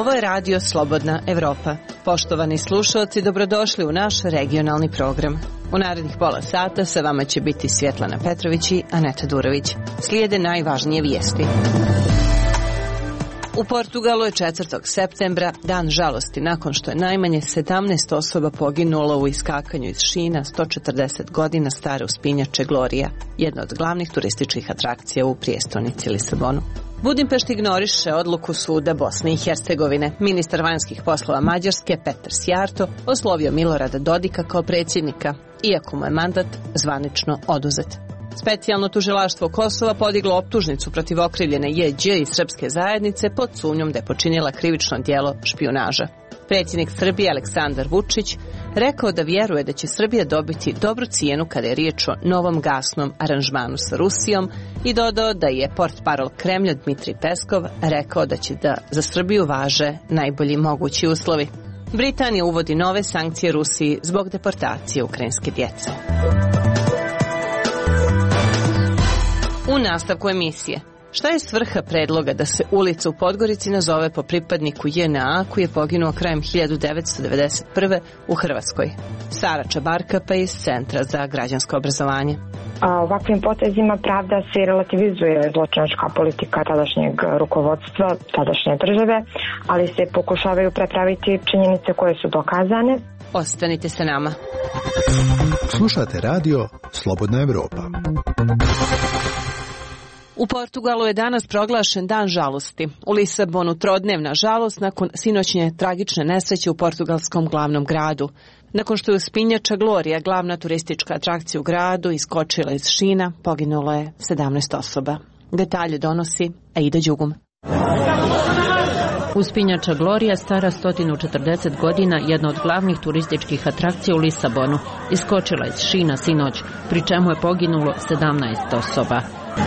Ovo je radio Slobodna Evropa. Poštovani slušalci, dobrodošli u naš regionalni program. U narednih pola sata sa vama će biti Svjetlana Petrović i Aneta Durović. Slijede najvažnije vijesti. U Portugalu je 4. septembra dan žalosti nakon što je najmanje 17 osoba poginulo u iskakanju iz šina 140 godina stare uspinjače Glorija, jedna od glavnih turističkih atrakcija u prijestolnici Lisabonu. Budimpešta ignoriše odluku suda Bosne i Hercegovine. Ministar vanjskih poslova Mađarske Petar Sjarto oslovio Milorada Dodika kao predsjednika, iako mu je mandat zvanično oduzet. Specijalno tužilaštvo Kosova podiglo optužnicu protiv okrivljene Jđ iz srpske zajednice pod sumnjom da je počinila krivično djelo špijunaža. Predsjednik Srbije Aleksandar Vučić rekao da vjeruje da će Srbija dobiti dobru cijenu kada je riječ o novom gasnom aranžmanu sa Rusijom i dodao da je portparol Kremlja Dmitrij Peskov rekao da će da za Srbiju važe najbolji mogući uslovi. Britanija uvodi nove sankcije Rusiji zbog deportacije ukrajinske djece. U nastavku emisije. Šta je svrha predloga da se ulica u Podgorici nazove po pripadniku JNA koji je poginuo krajem 1991. u Hrvatskoj? Sara Čabarka pa iz Centra za građansko obrazovanje. Ovakvim potezima pravda se relativizuje zločinačka politika tadašnjeg rukovodstva, tadašnje države, ali se pokušavaju prepraviti činjenice koje su dokazane. Ostanite sa nama. Slušate radio Slobodna Evropa. U Portugalu je danas proglašen dan žalosti. U Lisabonu trodnevna žalost nakon sinoćnje tragične nesreće u portugalskom glavnom gradu. Nakon što je uspinjača Glorija, glavna turistička atrakcija u gradu, iskočila iz šina, poginulo je 17 osoba. Detalje donosi Aida Đugum. Uspinjača Glorija, stara 140 godina, jedna od glavnih turističkih atrakcija u Lisabonu, iskočila iz šina sinoć, pri čemu je poginulo 17 osoba.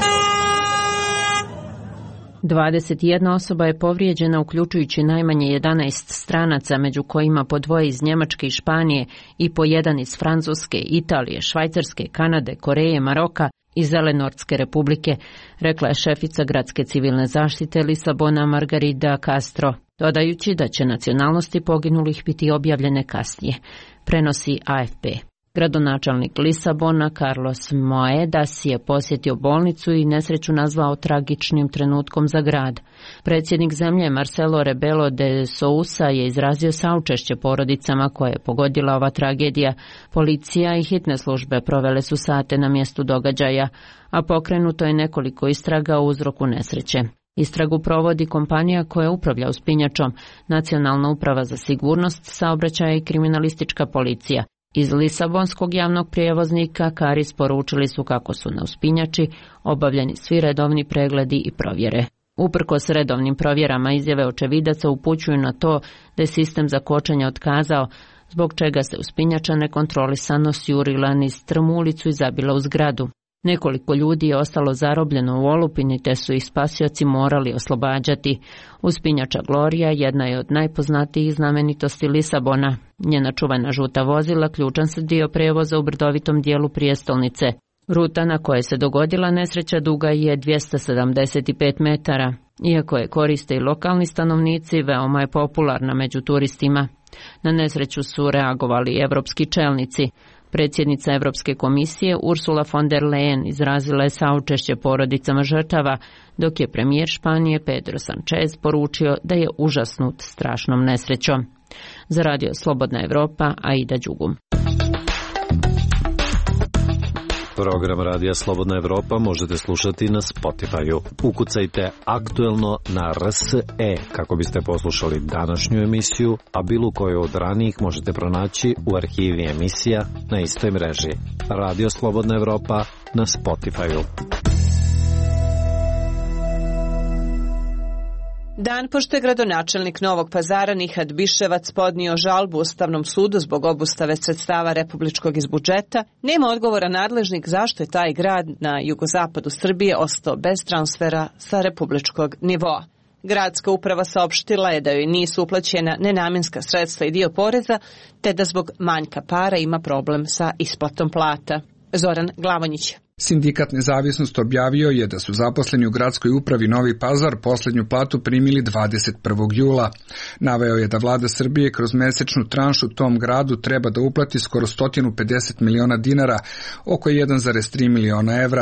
21 osoba je povrijeđena, uključujući najmanje 11 stranaca, među kojima po dvoje iz Njemačke i Španije i po jedan iz Francuske, Italije, Švajcarske, Kanade, Koreje, Maroka i Zelenortske republike, rekla je šefica gradske civilne zaštite Lisabona Margarida Castro, dodajući da će nacionalnosti poginulih biti objavljene kasnije, prenosi AFP. Gradonačelnik Lisabona Carlos Moedas je posjetio bolnicu i nesreću nazvao tragičnim trenutkom za grad. Predsjednik zemlje Marcelo Rebelo de Sousa je izrazio saučešće porodicama koje je pogodila ova tragedija. Policija i hitne službe provele su sate na mjestu događaja, a pokrenuto je nekoliko istraga o uzroku nesreće. Istragu provodi kompanija koja upravlja uspinjačom, Nacionalna uprava za sigurnost saobraćaja i kriminalistička policija. Iz Lisabonskog javnog prijevoznika Karis poručili su kako su na uspinjači obavljeni svi redovni pregledi i provjere. Uprkos redovnim provjerama, izjave očevidaca upućuju na to da je sistem za kočenje otkazao, zbog čega se uspinjača nekontrolisano sjurila niz strmu ulicu i zabila u zgradu. Nekoliko ljudi je ostalo zarobljeno u olupini te su ih spasioci morali oslobađati. Uspinjača Glorija jedna je od najpoznatijih znamenitosti Lisabona. Njena čuvena žuta vozila ključan se dio prijevoza u brdovitom dijelu prijestolnice. Ruta na kojoj se dogodila nesreća duga je 275 metara. Iako je koriste i lokalni stanovnici, veoma je popularna među turistima. Na nesreću su reagovali evropski čelnici. Predsjednica Europske komisije Ursula von der Leyen izrazila je saučešće porodicama žrtava, dok je premijer Španije Pedro Sanchez poručio da je užasnut strašnom nesrećom. Za radio Slobodna Evropa, Aida Đugum. Program Radija Slobodna Evropa možete slušati na Spotify-u. Ukucajte aktuelno na RSE kako biste poslušali današnju emisiju, a bilo koju od ranijih možete pronaći u arhivi emisija na istoj mreži. Radio Slobodna Evropa na Spotify-u. Dan pošto je gradonačelnik Novog Pazara Nihat Biševac podnio žalbu Ustavnom sudu zbog obustave sredstava republičkog iz budžeta, nema odgovora nadležnik zašto je taj grad na jugozapadu Srbije ostao bez transfera sa republičkog nivoa. Gradska uprava saopštila je da joj nisu uplaćena nenamjenska sredstva i dio poreza, te da zbog manjka para ima problem sa isplatom plata. Zoran Glavonjić. Sindikat Nezavisnost objavio je da su zaposleni u gradskoj upravi Novi Pazar posljednju platu primili 21. jula. Naveo je da vlada Srbije kroz mesečnu tranšu tom gradu treba da uplati skoro 150 miliona dinara, oko 1,3 miliona evra,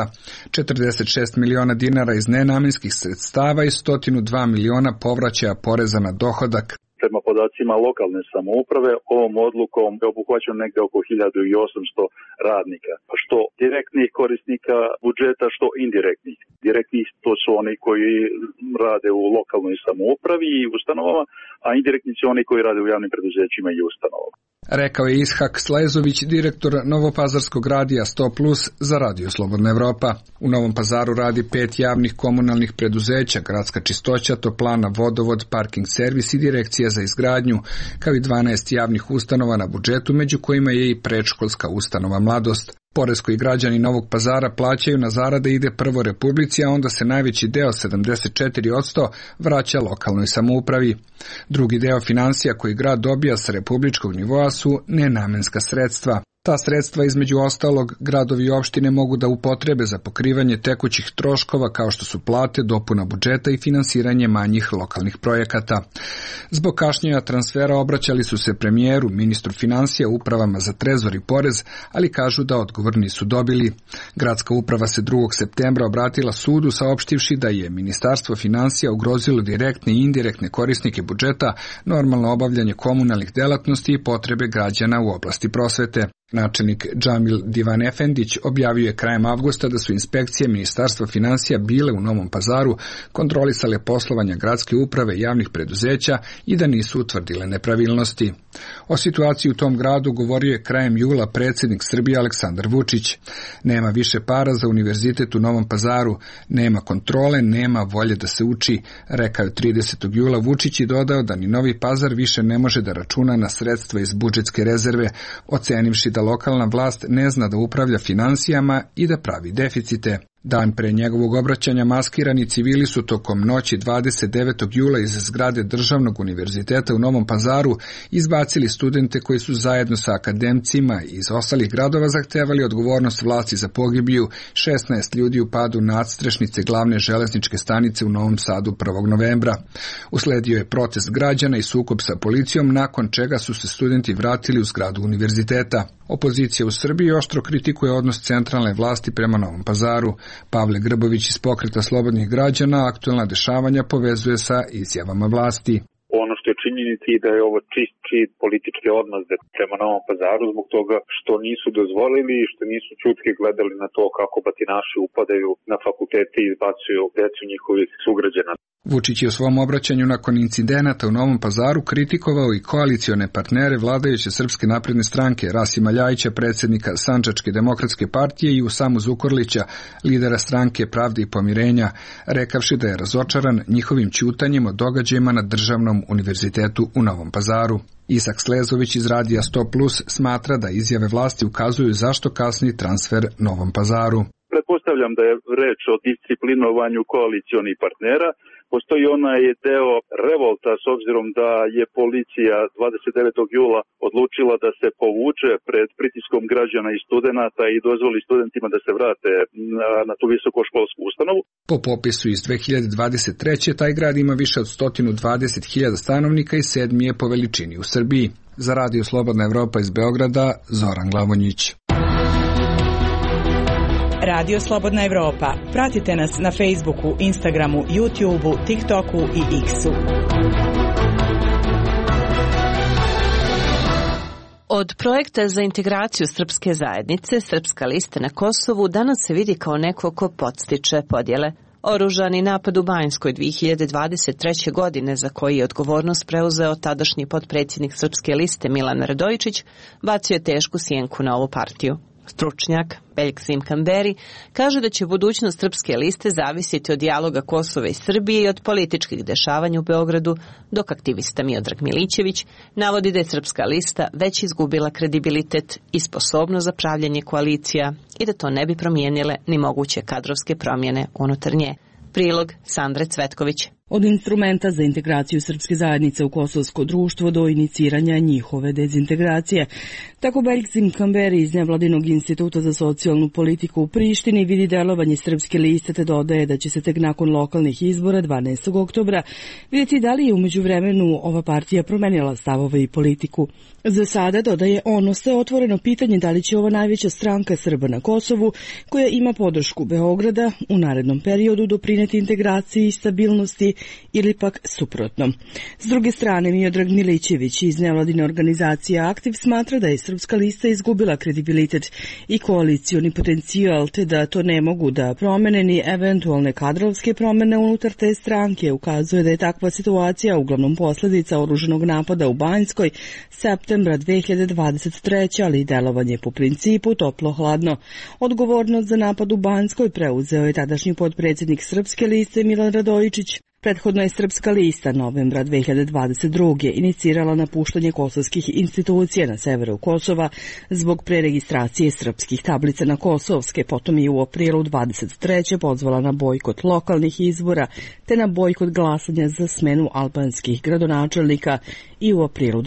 46 miliona dinara iz nenamenskih sredstava i 102 miliona povraćaja poreza na dohodak. Prema podacima lokalne samouprave, ovom odlukom je obuhvaćeno negde oko 1800 radnika, što direktnih korisnika budžeta, što indirektnih. Direktni to su oni koji rade u lokalnoj samoupravi i ustanovama, a indirektni su oni koji rade u javnim preduzećima i ustanovama. Rekao je Ishak Slezović, direktor Novopazarskog radija 100+ za Radio Slobodna Evropa. U Novom Pazaru radi 5 javnih komunalnih preduzeća, Gradska čistoća, toplana, vodovod, parking servis i direkcija za izgradnju, kao i 12 javnih ustanova na budžetu, među kojima je i predškolska ustanova Mladost. Porez koji građani Novog Pazara plaćaju na zarade ide prvo Republici, a onda se najveći deo, 74%, vraća lokalnoj samoupravi. Drugi deo finansija koji grad dobija sa republičkog nivoa su nenamenska sredstva. Ta sredstva, između ostalog, gradovi i opštine mogu da upotrebe za pokrivanje tekućih troškova kao što su plate, dopuna budžeta i finansiranje manjih lokalnih projekata. Zbog kašnjenja transfera obraćali su se premijeru, ministru finansija, upravama za trezor i porez, ali kažu da odgovor nisu dobili. Gradska uprava se 2. septembra obratila sudu saopštivši da je Ministarstvo finansija ugrozilo direktne i indirektne korisnike budžeta, normalno obavljanje komunalnih delatnosti i potrebe građana u oblasti prosvete. Načelnik Džamil Divanefendić objavio je krajem avgusta da su inspekcije Ministarstva finansija bile u Novom Pazaru, kontrolisale poslovanja gradske uprave i javnih preduzeća i da nisu utvrdile nepravilnosti. O situaciji u tom gradu govorio je krajem jula predsjednik Srbije Aleksandar Vučić. Nema više para za univerzitet u Novom Pazaru, nema kontrole, nema volje da se uči, rekao je 30. jula Vučić i dodao da ni Novi Pazar više ne može da računa na sredstva iz budžetske rezerve, ocenivši da lokalna vlast ne zna da upravlja finansijama i da pravi deficite. Dan pre njegovog obraćanja maskirani civili su tokom noći 29. jula iz zgrade Državnog univerziteta u Novom Pazaru izbacili studente koji su zajedno sa akademcima iz ostalih gradova zahtevali odgovornost vlasti za pogibiju 16 ljudi u padu nadstrešnice glavne železničke stanice u Novom Sadu 1. novembra. Usledio je protest građana i sukob sa policijom, nakon čega su se studenti vratili u zgradu univerziteta. Opozicija u Srbiji oštro kritikuje odnos centralne vlasti prema Novom Pazaru. Pavle Grbović iz Pokreta slobodnih građana aktuelna dešavanja povezuje sa izjavama vlasti. Ono što je činjenica i da je ovo čist politički odnos prema Novom Pazaru zbog toga što nisu dozvolili i što nisu ćutke gledali na to kako batinaši upadaju na fakultete i izbacuju decu njihovih sugrađana. Vučić je u svom obraćanju nakon incidenata u Novom Pazaru kritikovao i koalicione partnere vladajuće Srpske napredne stranke, Rasima Ljajića, predsjednika Sandžačke demokratske partije, i Usamu Zukorlića, lidera stranke Pravde i pomirenja, rekavši da je razočaran njihovim ćutanjem o događajima na Državnom univerzitetu u Novom Pazaru. Isak Slezović iz Radija 100+ smatra da izjave vlasti ukazuju zašto kasni transfer Novom Pazaru. Pretpostavljam da je reč o disciplinovanju koalicionih partnera. Postoji onaj deo revolta s obzirom da je policija 29. jula odlučila da se povuče pred pritiskom građana i studenata i dozvoli studentima da se vrate na tu visokoškolsku ustanovu. Po popisu iz 2023. taj grad ima više od 120.000 stanovnika i 7. je po veličini u Srbiji. Za Radio Slobodna Evropa iz Beograda, Zoran Glavonjić. Radio Slobodna Evropa. Pratite nas na Facebooku, Instagramu, YouTubeu, TikToku i X-u. Od projekta za integraciju srpske zajednice, Srpska lista na Kosovu danas se vidi kao neko ko podstiče podjele. Oružani napad u Banjskoj 2023. godine, za koji je odgovornost preuzeo tadašnji potpredsjednik Srpske liste Milan Radojičić, bacio je tešku sjenku na ovu partiju. Stručnjak Beljksim Kamberi kaže da će budućnost Srpske liste zavisiti od dijaloga Kosova i Srbije i od političkih dešavanja u Beogradu, dok aktivista Miodrag Milićević navodi da je Srpska lista već izgubila kredibilitet i sposobnost za pravljanje koalicija i da to ne bi promijenile ni moguće kadrovske promjene unutar nje. Prilog Sandre Cvetković. Od instrumenta za integraciju srpske zajednice u kosovsko društvo do iniciranja njihove dezintegracije. Tako Belgzim Kamberi iz Nevladinog instituta za socijalnu politiku u Prištini vidi delovanje Srpske liste te dodaje da će se tek nakon lokalnih izbora 12. oktobra vidjeti da li je u međuvremenu ova partija promenila stavove i politiku. Za sada, dodaje on, ostaje otvoreno pitanje da li će ova najveća stranka Srba na Kosovu, koja ima podršku Beograda, u narednom periodu doprineti integraciji i stabilnosti ili pak suprotno. S druge strane, Miodrag Milićević iz nevladine organizacije Aktiv smatra da je Srpska lista izgubila kredibilitet i koalicioni potencijal, te da to ne mogu da promene ni eventualne kadrovske promene unutar te stranke. Ukazuje da je takva situacija uglavnom posljedica oruženog napada u Banjskoj septembra 2023. ali i delovanje po principu toplo-hladno. Odgovornost za napad u Banjskoj preuzeo je tadašnji potpredsjednik Srpske liste Milan Radojičić. Prethodno je Srpska lista novembra 2022. inicirala napuštanje kosovskih institucija na severu Kosova zbog preregistracije srpskih tablica na kosovske, potom je u aprilu 23. pozvala na bojkot lokalnih izbora te na bojkot glasanja za smenu albanskih gradonačelnika i u aprilu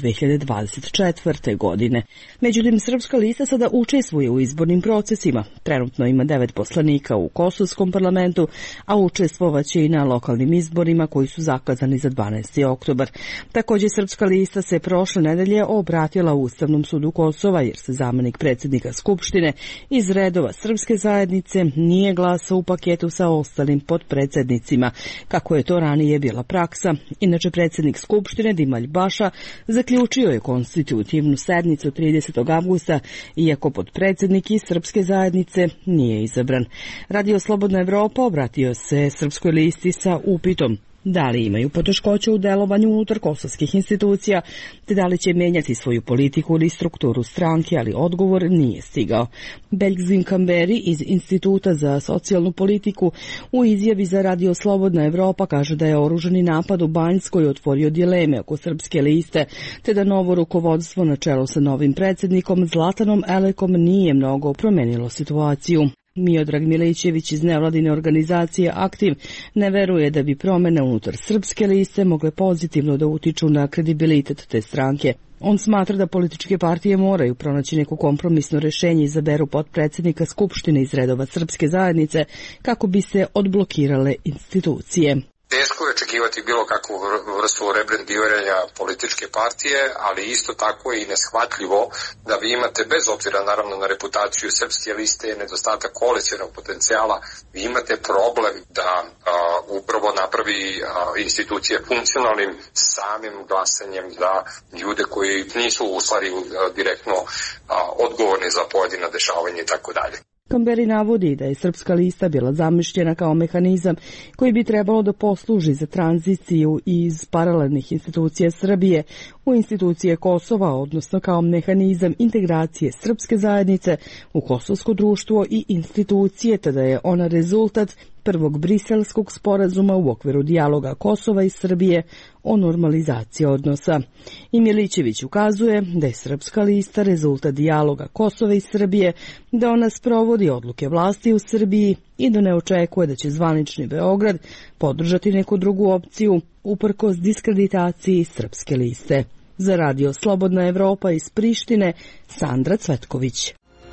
2024. godine. Međutim, Srpska lista sada učestvuje u izbornim procesima. Trenutno ima 9 poslanika u kosovskom parlamentu, a učestvovaće i na lokalnim izborima koji su zakazani za 12. oktobar. Također, Srpska lista se prošle nedelje obratila Ustavnom sudu Kosova jer se zamenik predsjednika Skupštine iz redova Srpske zajednice nije glasao u paketu sa ostalim potpredsjednicima, kako je to ranije bila praksa. Inače, predsjednik Skupštine Dimalj Baša zaključio je konstitutivnu sednicu 30. avgusta, iako potpredsjednik iz Srpske zajednice nije izabran. Radio Slobodna Evropa obratio se Srpskoj listi sa upitom da li imaju poteškoće u delovanju unutar kosovskih institucija, te da li će menjati svoju politiku ili strukturu stranke, ali odgovor nije stigao. Belgzim Kamberi iz Instituta za socijalnu politiku u izjavi za Radio Slobodna Evropa kaže da je oružani napad u Banjskoj otvorio dileme oko Srpske liste, te da novo rukovodstvo na čelu sa novim predsjednikom Zlatanom Elekom nije mnogo promenilo situaciju. Miodrag Milićević iz nevladine organizacije Aktiv ne veruje da bi promene unutar Srpske liste mogle pozitivno da utiču na kredibilitet te stranke. On smatra da političke partije moraju pronaći neko kompromisno rješenje i izaberu potpredsjednika Skupštine iz redova Srpske zajednice kako bi se odblokirale institucije. Teško je očekivati bilo kakvu vrstu rebrendiranja političke partije, ali isto tako je i neshvatljivo da vi imate, bez obzira naravno na reputaciju Srpske liste, nedostatak koalicionog potencijala, vi imate problem da upravo napravi institucije funkcionalnim samim glasanjem za ljude koji nisu u stvari direktno odgovorni za pojedina dešavanja i tako dalje. Kamberi navodi da je Srpska lista bila zamišljena kao mehanizam koji bi trebalo da posluži za tranziciju iz paralelnih institucija Srbije u institucije Kosova, odnosno kao mehanizam integracije Srpske zajednice u kosovsko društvo i institucije, te da je ona rezultat prvog briselskog sporazuma u okviru dijaloga Kosova i Srbije o normalizaciji odnosa. I Milićević ukazuje da je Srpska lista rezultat dijaloga Kosova i Srbije, da ona sprovodi odluke vlasti u Srbiji i da ne očekuje da će zvanični Beograd podržati neku drugu opciju uprkos diskreditaciji Srpske liste. Za Radio Slobodna Evropa iz Prištine, Sandra Cvetković.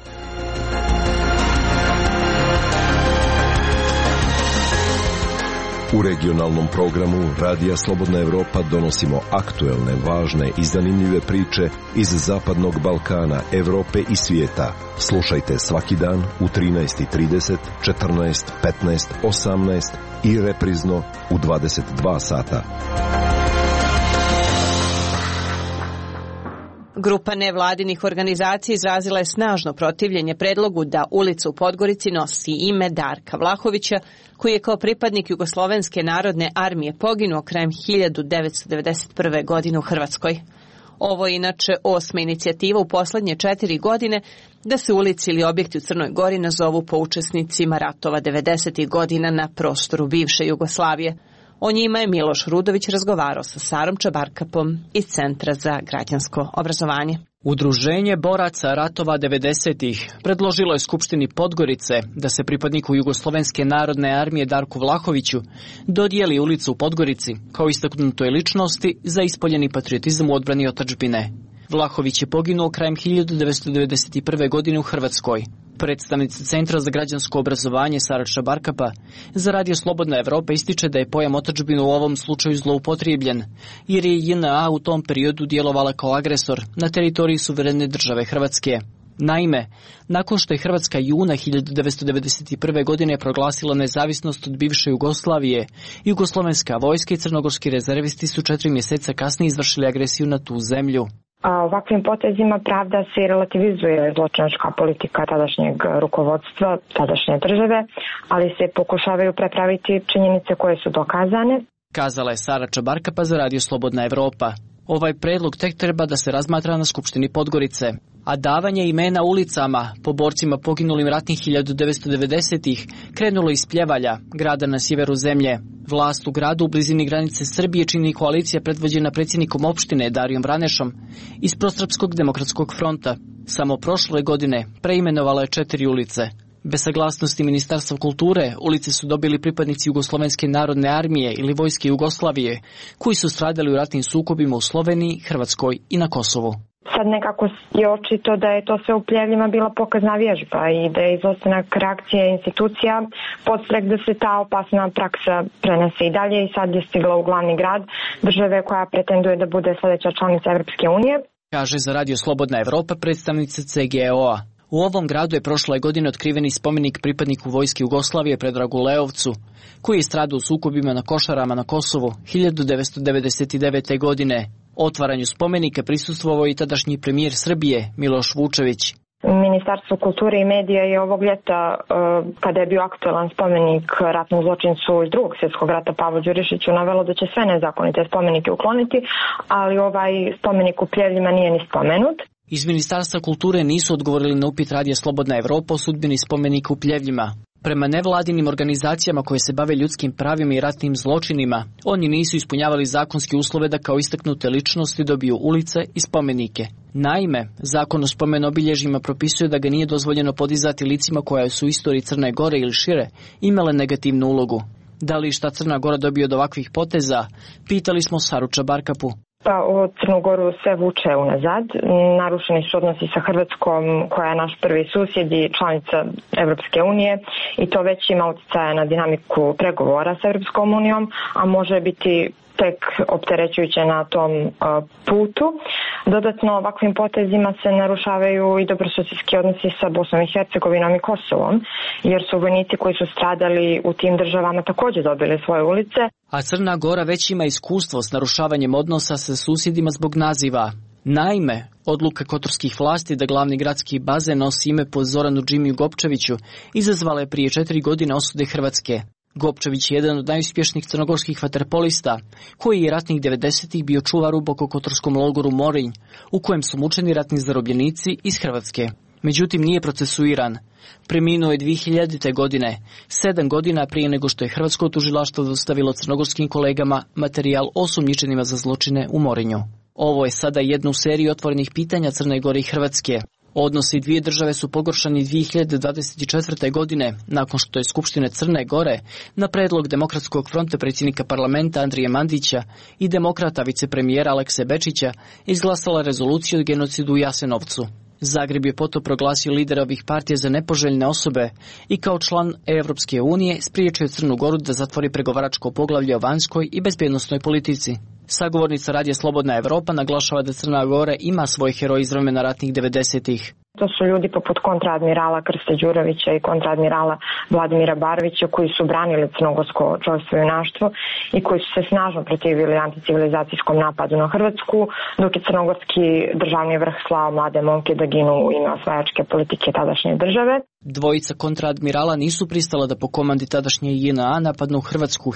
U regionalnom programu Radija Slobodna Evropa donosimo aktuelne, važne i zanimljive priče iz Zapadnog Balkana, Evrope i svijeta. Slušajte svaki dan u 13:30, 14, 15, 18 i reprizno u 22 sata. Grupa nevladinih organizacija izrazila je snažno protivljenje predlogu da ulica u Podgorici nosi ime Darka Vlahovića, koji je kao pripadnik Jugoslovenske narodne armije poginuo krajem 1991. godine u Hrvatskoj. Ovo je inače 8. inicijativa u poslednje 4 godine da se ulici ili objekti u Crnoj Gori nazovu po učesnicima ratova 90. godina na prostoru bivše Jugoslavije. O njima je Miloš Rudović razgovarao sa Sarom Čabarkapom iz Centra za građansko obrazovanje. Udruženje boraca ratova 90-ih predložilo je Skupštini Podgorice da se pripadniku Jugoslovenske narodne armije Darku Vlahoviću dodijeli ulicu u Podgorici kao istaknutoj ličnosti za ispoljeni patriotizam u odbrani otadžbine. Vlahović je poginuo krajem 1991. godine u Hrvatskoj. Predstavnica Centra za građansko obrazovanje Sara Čabarkapa za Radio Slobodna Evropa ističe da je pojam otadžbine u ovom slučaju zloupotrebljen, jer je JNA u tom periodu djelovala kao agresor na teritoriji suverene države Hrvatske. Naime, nakon što je Hrvatska juna 1991. godine proglasila nezavisnost od bivše Jugoslavije, jugoslovenska vojska i crnogorski rezervisti su 4 mjeseca kasnije izvršili agresiju na tu zemlju. Ovakvim potezima pravda se relativizuje zločinačka politika tadašnjeg rukovodstva, tadašnje države, ali se pokušavaju prepraviti činjenice koje su dokazane. Kazala je Sara Čabarkapa za Radio Slobodna Evropa. Ovaj predlog tek treba da se razmatra na Skupštini Podgorice, a davanje imena ulicama po borcima poginulim ratnih 1990-ih krenulo iz Pljevalja, grada na sjeveru zemlje. Vlast u gradu u blizini granice Srbije čini koalicija predvođena predsjednikom opštine Darijom Vranešom iz Prosrpskog demokratskog fronta. Samo prošle godine preimenovala je 4 ulice. Bez saglasnosti Ministarstva kulture ulice su dobili pripadnici Jugoslovenske narodne armije ili vojske Jugoslavije, koji su stradali u ratnim sukobima u Sloveniji, Hrvatskoj i na Kosovu. Sad nekako je očito da je to sve u Pljevljima bila pokazna vježba i da je izostanak reakcije institucija podstrek da se ta opasna praksa prenese i dalje i sad je stigla u glavni grad države koja pretenduje da bude sljedeća članica Evropske unije. Kaže za Radio Slobodna Evropa predstavnica CGO-a. U ovom gradu je prošle godine otkriveni spomenik pripadniku vojske Jugoslavije Predragu Leovcu, koji je stradao u sukobima na Košarama na Kosovu 1999. godine. Otvaranju spomenika prisustvovao i tadašnji premijer Srbije Miloš Vučević. Ministarstvo kulture i medija je ovog ljeta, kada je bio aktualan spomenik ratnom zločincu iz Drugog svjetskog rata Pavlu Đurišiću, navelo da će sve nezakonite spomenike ukloniti, ali ovaj spomenik u Pljevljima nije ni spomenut. Iz Ministarstva kulture nisu odgovorili na upit Radija Slobodna Evropa o sudbini spomenika u Pljevljima. Prema nevladinim organizacijama koje se bave ljudskim pravima i ratnim zločinima, oni nisu ispunjavali zakonske uslove da kao istaknute ličnosti dobiju ulice i spomenike. Naime, zakon o spomen obilježjima propisuje da ga nije dozvoljeno podizati licima koja su u istoriji Crne Gore ili šire imale negativnu ulogu. Da li šta Crna Gora dobije od ovakvih poteza? Pitali smo Saru Čabarkapu. Pa o Crnu Goru sve vuče unazad. Narušeni su odnosi sa Hrvatskom, koja je naš prvi susjed i članica Evropske unije, i to već ima utjecaja na dinamiku pregovora sa Evropskom unijom, a može biti tek opterećujuće na tom putu. Dodatno, ovakvim potezima se narušavaju i dobrosusjedski odnosi sa Bosnom i Hercegovinom i Kosovom, jer su vojnici koji su stradali u tim državama također dobili svoje ulice. A Crna Gora već ima iskustvo s narušavanjem odnosa sa susjedima zbog naziva. Naime, odluka kotorskih vlasti da glavni gradski bazen nosi ime po Zoranu Džimiju Gopčeviću izazvala je prije 4 godine osude Hrvatske. Gopčević je jedan od najuspješnijih crnogorskih vaterpolista, koji je ratnih 90-ih bio čuvar u bokokotorskom logoru Morinj, u kojem su mučeni ratni zarobljenici iz Hrvatske. Međutim, nije procesuiran. Preminuo je 2000. godine, 7 godina prije nego što je Hrvatsko tužilaštvo dostavilo crnogorskim kolegama materijal o osumnjičenima za zločine u Morinju. Ovo je sada jedna u seriji otvorenih pitanja Crne Gore i Hrvatske. Odnosi dvije države su pogoršani 2024. godine, nakon što je Skupština Crne Gore na predlog Demokratskog fronta predsjednika parlamenta Andrije Mandića i demokrata vicepremijera Alekse Bečića izglasala rezoluciju o genocidu u Jasenovcu. Zagreb je potom proglasio lidera ovih partija za nepoželjne osobe i kao član Evropske unije spriječio Crnu Goru da zatvori pregovaračko poglavlje o vanjskoj i bezbjednosnoj politici. Sagovornica Radija Slobodna Evropa naglašava da Crna Gora ima svoj heroj iz vremena ratnih 90-ih. To su ljudi poput kontraadmirala Krste Đurovića i kontraadmirala Vladimira Barovića, koji su branili crnogorsko čojstvo i junaštvo i koji su se snažno protivili anticivilizacijskom napadu na Hrvatsku, dok je crnogorski državni vrh slao mlade momke da ginu u ime osvajačke politike tadašnje države. Dvojica kontraadmirala nisu pristala da po komandi tadašnje JNA napadnu Hrvatsku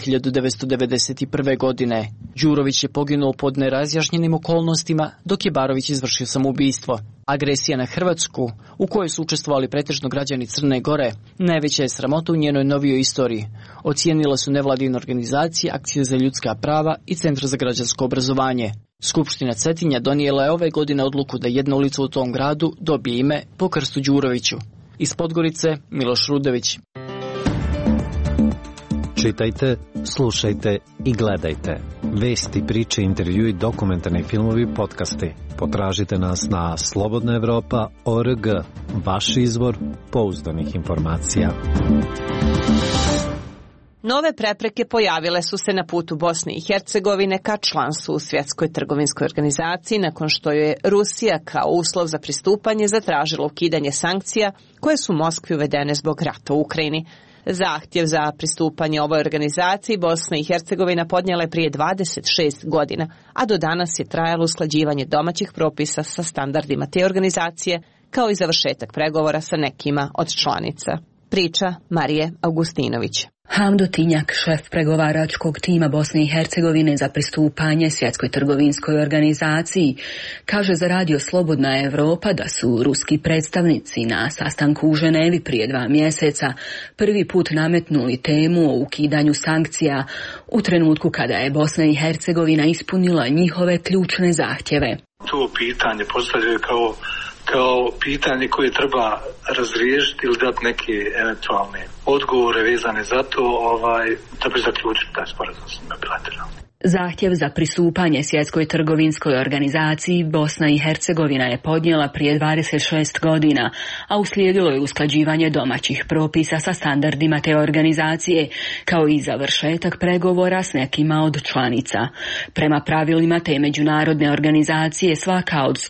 1991. godine. Đurović je poginuo pod nerazjašnjenim okolnostima, dok je Barović izvršio samoubistvo. Agresija na Hrvatsku, u kojoj su učestvovali pretežno građani Crne Gore, najveća je sramota u njenoj novijoj istoriji. Ocijenile su nevladine organizacije, Akcije za ljudska prava i Centar za građansko obrazovanje. Skupština Cetinja donijela je ove godine odluku da jedna ulica u tom gradu dobije ime po Krstu Đuroviću. Iz Podgorice, Miloš Rudević. Čitajte, slušajte i gledajte. Vesti, priče, intervjui, dokumentarni filmovi, podcasti. Potražite nas na slobodnaevropa.org. Vaš izvor pouzdanih informacija. Nove prepreke pojavile su se na putu Bosne i Hercegovine ka članstvu u Svjetskoj trgovinskoj organizaciji nakon što je Rusija kao uslov za pristupanje zatražila ukidanje sankcija koje su Moskvi uvedene zbog rata u Ukrajini. Zahtjev za pristupanje ovoj organizaciji Bosna i Hercegovina podnijela je prije 26 godina, a do danas je trajalo usklađivanje domaćih propisa sa standardima te organizacije, kao i završetak pregovora sa nekima od članica. Priča Marije Augustinović. Hamdo Tinjak, šef pregovaračkog tima Bosne i Hercegovine za pristupanje Svjetskoj trgovinskoj organizaciji, kaže za radio Slobodna Evropa da su ruski predstavnici na sastanku u Ženevi prije 2 mjeseca prvi put nametnuli temu o ukidanju sankcija u trenutku kada je Bosna i Hercegovina ispunila njihove ključne zahtjeve. To pitanje postavljaju kao pitanje koje treba razriješiti ili dati neke eventualne odgovore vezane za to, da bi zaključili taj sporazum s njima bilateralno. Zahtjev za pristupanje Svjetskoj trgovinskoj organizaciji Bosna i Hercegovina je podnijela prije 26 godina, a uslijedilo je usklađivanje domaćih propisa sa standardima te organizacije, kao i završetak pregovora s nekima od članica. Prema pravilima te međunarodne organizacije, svaka od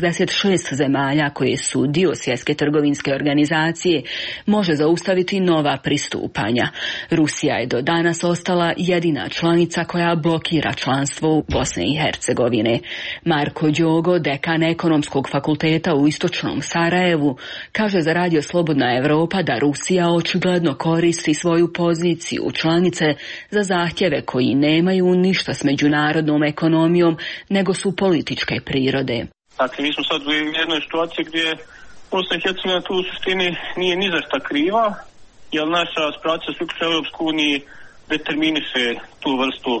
166 zemalja koje su dio Svjetske trgovinske organizacije može zaustaviti nova pristupanja. Rusija je do danas ostala jedina članica koja blokira članstvo u Bosne i Hercegovine. Marko Đogo, dekan Ekonomskog fakulteta u istočnom Sarajevu, kaže za radio Slobodna Evropa da Rusija očigledno koristi svoju poziciju članice za zahtjeve koji nemaju ništa s međunarodnom ekonomijom, nego su političke prirode. Dakle, mi smo sad u jednoj situaciji gdje Bosna i Hercegovina tu u suštini nije ni za šta kriva, jer naša aspiracija s uključenjem Europsku uniju determiniše tu vrstu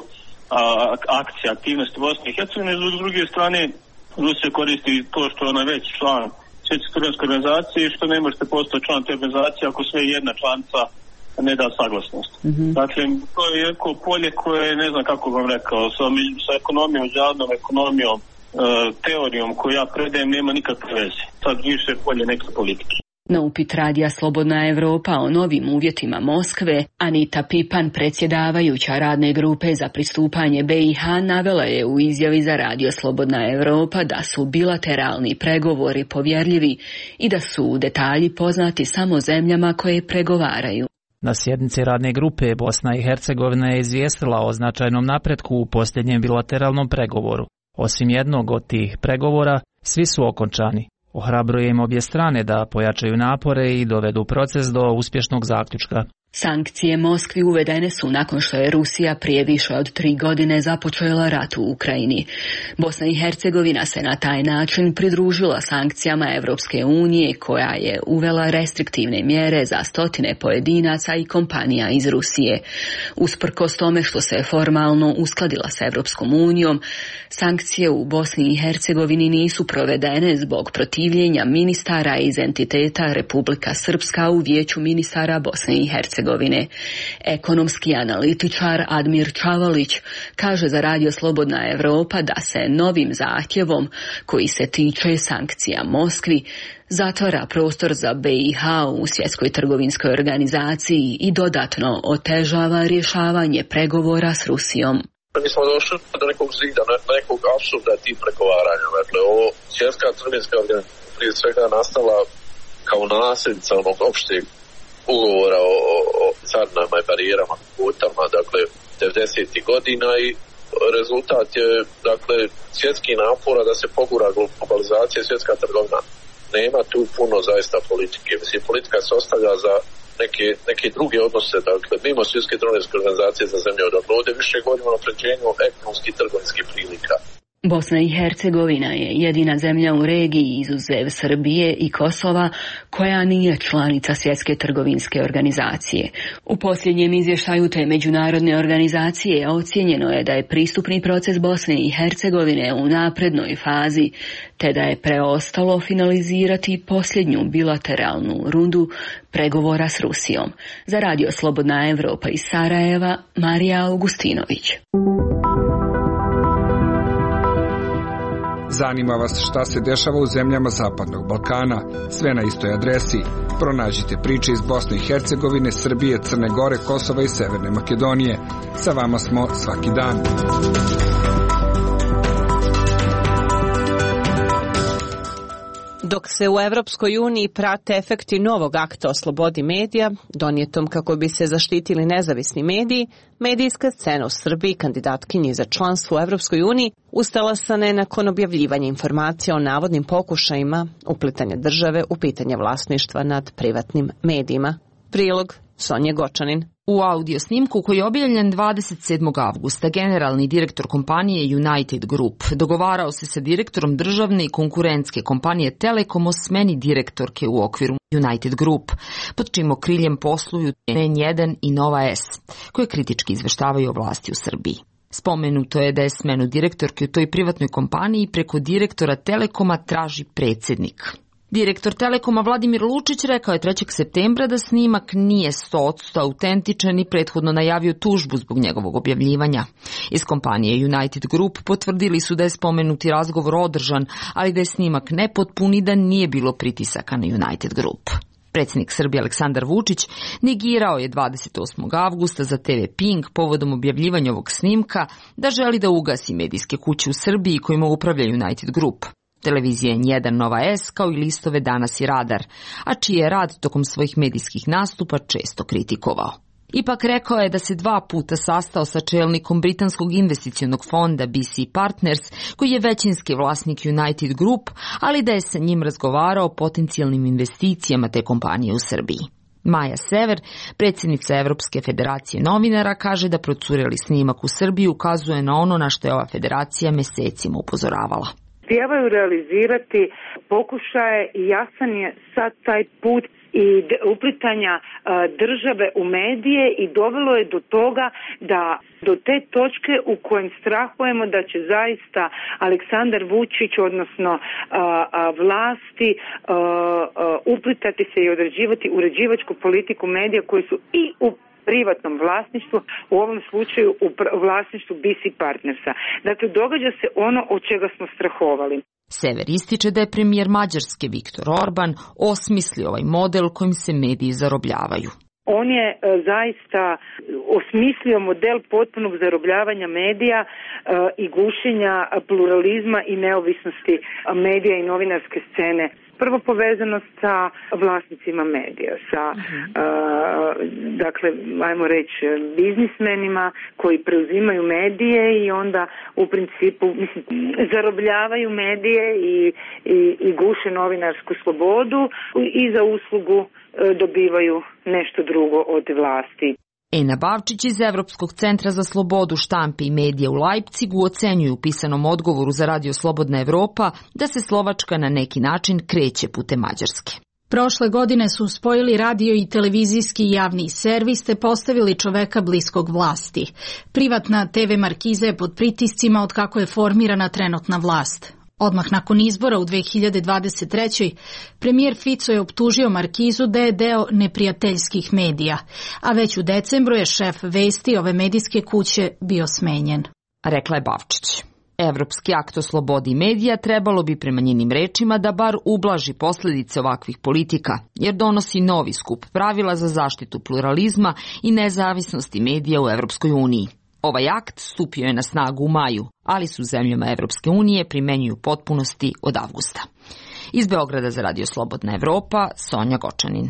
akcija, aktivnosti Bosne i Hercegovine. S druge strane, Rusija koristi to što je ona već član Svjetske trgovinske organizacije, što ne možete postati član te organizacije ako sve jedna članica ne da saglasnost. Dakle, to je jedno polje koje, ne znam kako vam rekao, sa ekonomijom, međunarodnom ekonomijom, teorijom koju ja predajem nema nikakve veze. Sad više polje neke politike. Na upit radija Slobodna Evropa o novim uvjetima Moskve, Anita Pipan, predsjedavajuća radne grupe za pristupanje BiH, navela je u izjavi za radio Slobodna Evropa da su bilateralni pregovori povjerljivi i da su detalji poznati samo zemljama koje pregovaraju. Na sjednici radne grupe Bosna i Hercegovina je izvijestila o značajnom napretku u posljednjem bilateralnom pregovoru. Osim jednog od tih pregovora, svi su okončani. Ohrabruje im obje strane da pojačaju napore i dovedu proces do uspješnog zaključka. Sankcije Moskvi uvedene su nakon što je Rusija prije više od 3 godine započela rat u Ukrajini. Bosna i Hercegovina se na taj način pridružila sankcijama Europske unije, koja je uvela restriktivne mjere za stotine pojedinaca i kompanija iz Rusije. Usprkos tome što se formalno uskladila s Europskom unijom, sankcije u Bosni i Hercegovini nisu provedene zbog protivljenja ministara iz entiteta Republika Srpska u Vijeću ministara Bosne i Hercegovine. Ekonomski analitičar Admir Čavalić kaže za radio Slobodna Evropa da se novim zahtjevom koji se tiče sankcija Moskvi zatvara prostor za BiH u Svjetskoj trgovinskoj organizaciji i dodatno otežava rješavanje pregovora s Rusijom. Mi smo došli do nekog zida, nekog apsurda tih pregovaranja. Dakle, ovo Svjetska trgovinska organizacija prije svega nastala kao nasljednica onog opšteg ugovora o carinama i barijerama, kvotama, dakle, 90. godina i rezultat je, dakle, svjetski napora da se pogura globalizacija i svjetska trgovina. Nema tu puno zaista politike. Mislim, politika se ostavlja za neke druge odnose, dakle, mimo Svjetske trgovinske organizacije za zemlje. Dakle, ovdje više govorimo o napređenju ekonomskih trgovinskih prilika. Bosna i Hercegovina je jedina zemlja u regiji izuzev Srbije i Kosova koja nije članica Svjetske trgovinske organizacije. U posljednjem izvještaju te međunarodne organizacije ocijenjeno je da je pristupni proces Bosne i Hercegovine u naprednoj fazi, te da je preostalo finalizirati posljednju bilateralnu rundu pregovora s Rusijom. Za Radio Slobodna Evropa iz Sarajeva, Marija Augustinović. Zanima vas šta se dešava u zemljama Zapadnog Balkana? Sve na istoj adresi. Pronađite priče iz Bosne i Hercegovine, Srbije, Crne Gore, Kosova i Severne Makedonije. Sa vama smo svaki dan. Dok se u Evropskoj uniji prate efekti novog akta o slobodi medija, donijetom kako bi se zaštitili nezavisni mediji, medijska scena u Srbiji, kandidatkinji za članstvo u Evropskoj uniji, ustala se nakon objavljivanja informacija o navodnim pokušajima uplitanja države u pitanje vlasništva nad privatnim medijima. Prilog Sonje Gočanin. U audio snimku koji je objavljen 27. avgusta generalni direktor kompanije United Group dogovarao se sa direktorom državne i konkurentske kompanije Telekom o smeni direktorke u okviru United Group, pod čim okriljem posluju N1 i Nova S, koje kritički izveštavaju o vlasti u Srbiji. Spomenuto je da je smenu direktorke u toj privatnoj kompaniji preko direktora Telekoma traži predsjednik. Direktor Telekoma Vladimir Lučić rekao je 3. septembra da snimak nije 100% autentičan i prethodno najavio tužbu zbog njegovog objavljivanja. Iz kompanije United Group potvrdili su da je spomenuti razgovor održan, ali da je snimak nepotpun i da nije bilo pritisaka na United Group. Predsjednik Srbije Aleksandar Vučić negirao je 28. avgusta za TV Pink povodom objavljivanja ovog snimka da želi da ugasi medijske kuće u Srbiji kojima upravlja United Group. Televizija N1, Nova S, kao i listove Danas i Radar, a čiji je rad tokom svojih medijskih nastupa često kritikovao. Ipak rekao je da se 2 puta sastao sa čelnikom britanskog investicionog fonda BC Partners, koji je većinski vlasnik United Group, ali da je sa njim razgovarao o potencijalnim investicijama te kompanije u Srbiji. Maja Sever, predsjednica Evropske federacije novinara, kaže da procureli snimak u Srbiji ukazuje na ono na što je ova federacija mesecima upozoravala. Trebaju realizirati pokušaje i jasan je sad taj put i uplitanja države u medije i dovelo je do toga da do te točke u kojem strahujemo da će zaista Aleksandar Vučić, odnosno vlasti, uplitati se i određivati uređivačku politiku medija koji su i u privatnom vlasništvu, u ovom slučaju u vlasništvu BC Partnersa. Dakle, događa se ono od čega smo strahovali. Sever ističe da je premijer Mađarske Viktor Orban osmislio ovaj model kojim se mediji zarobljavaju. On je zaista osmislio model potpunog zarobljavanja medija i gušenja pluralizma i neovisnosti medija i novinarske scene. Prvo povezanost sa vlasnicima medija, sa, dakle, ajmo reći, biznismenima koji preuzimaju medije i onda u principu zarobljavaju medije i guše novinarsku slobodu i za uslugu dobivaju nešto drugo od vlasti. Ena Bavčić iz Evropskog centra za slobodu štampe i medija u Leipzigu ocenjuju u pisanom odgovoru za Radio Slobodna Evropa da se Slovačka na neki način kreće putem Mađarske. Prošle godine su spojili radio i televizijski javni servis te postavili čoveka bliskog vlasti. Privatna TV Markiza je pod pritiscima od kako je formirana trenutna vlast. Odmah nakon izbora u 2023. premijer Fico je optužio Markizu da je deo neprijateljskih medija, a već u decembru je šef vesti ove medijske kuće bio smenjen. Rekla je Bavčić. Evropski akt o slobodi medija trebalo bi prema njenim rečima da bar ublaži posljedice ovakvih politika, jer donosi novi skup pravila za zaštitu pluralizma i nezavisnosti medija u Evropskoj uniji. Ovaj akt stupio je na snagu u maju, ali su zemljama Evropske unije primenjuju potpunosti od avgusta. Iz Beograda za Radio Slobodna Evropa, Sonja Gočanin.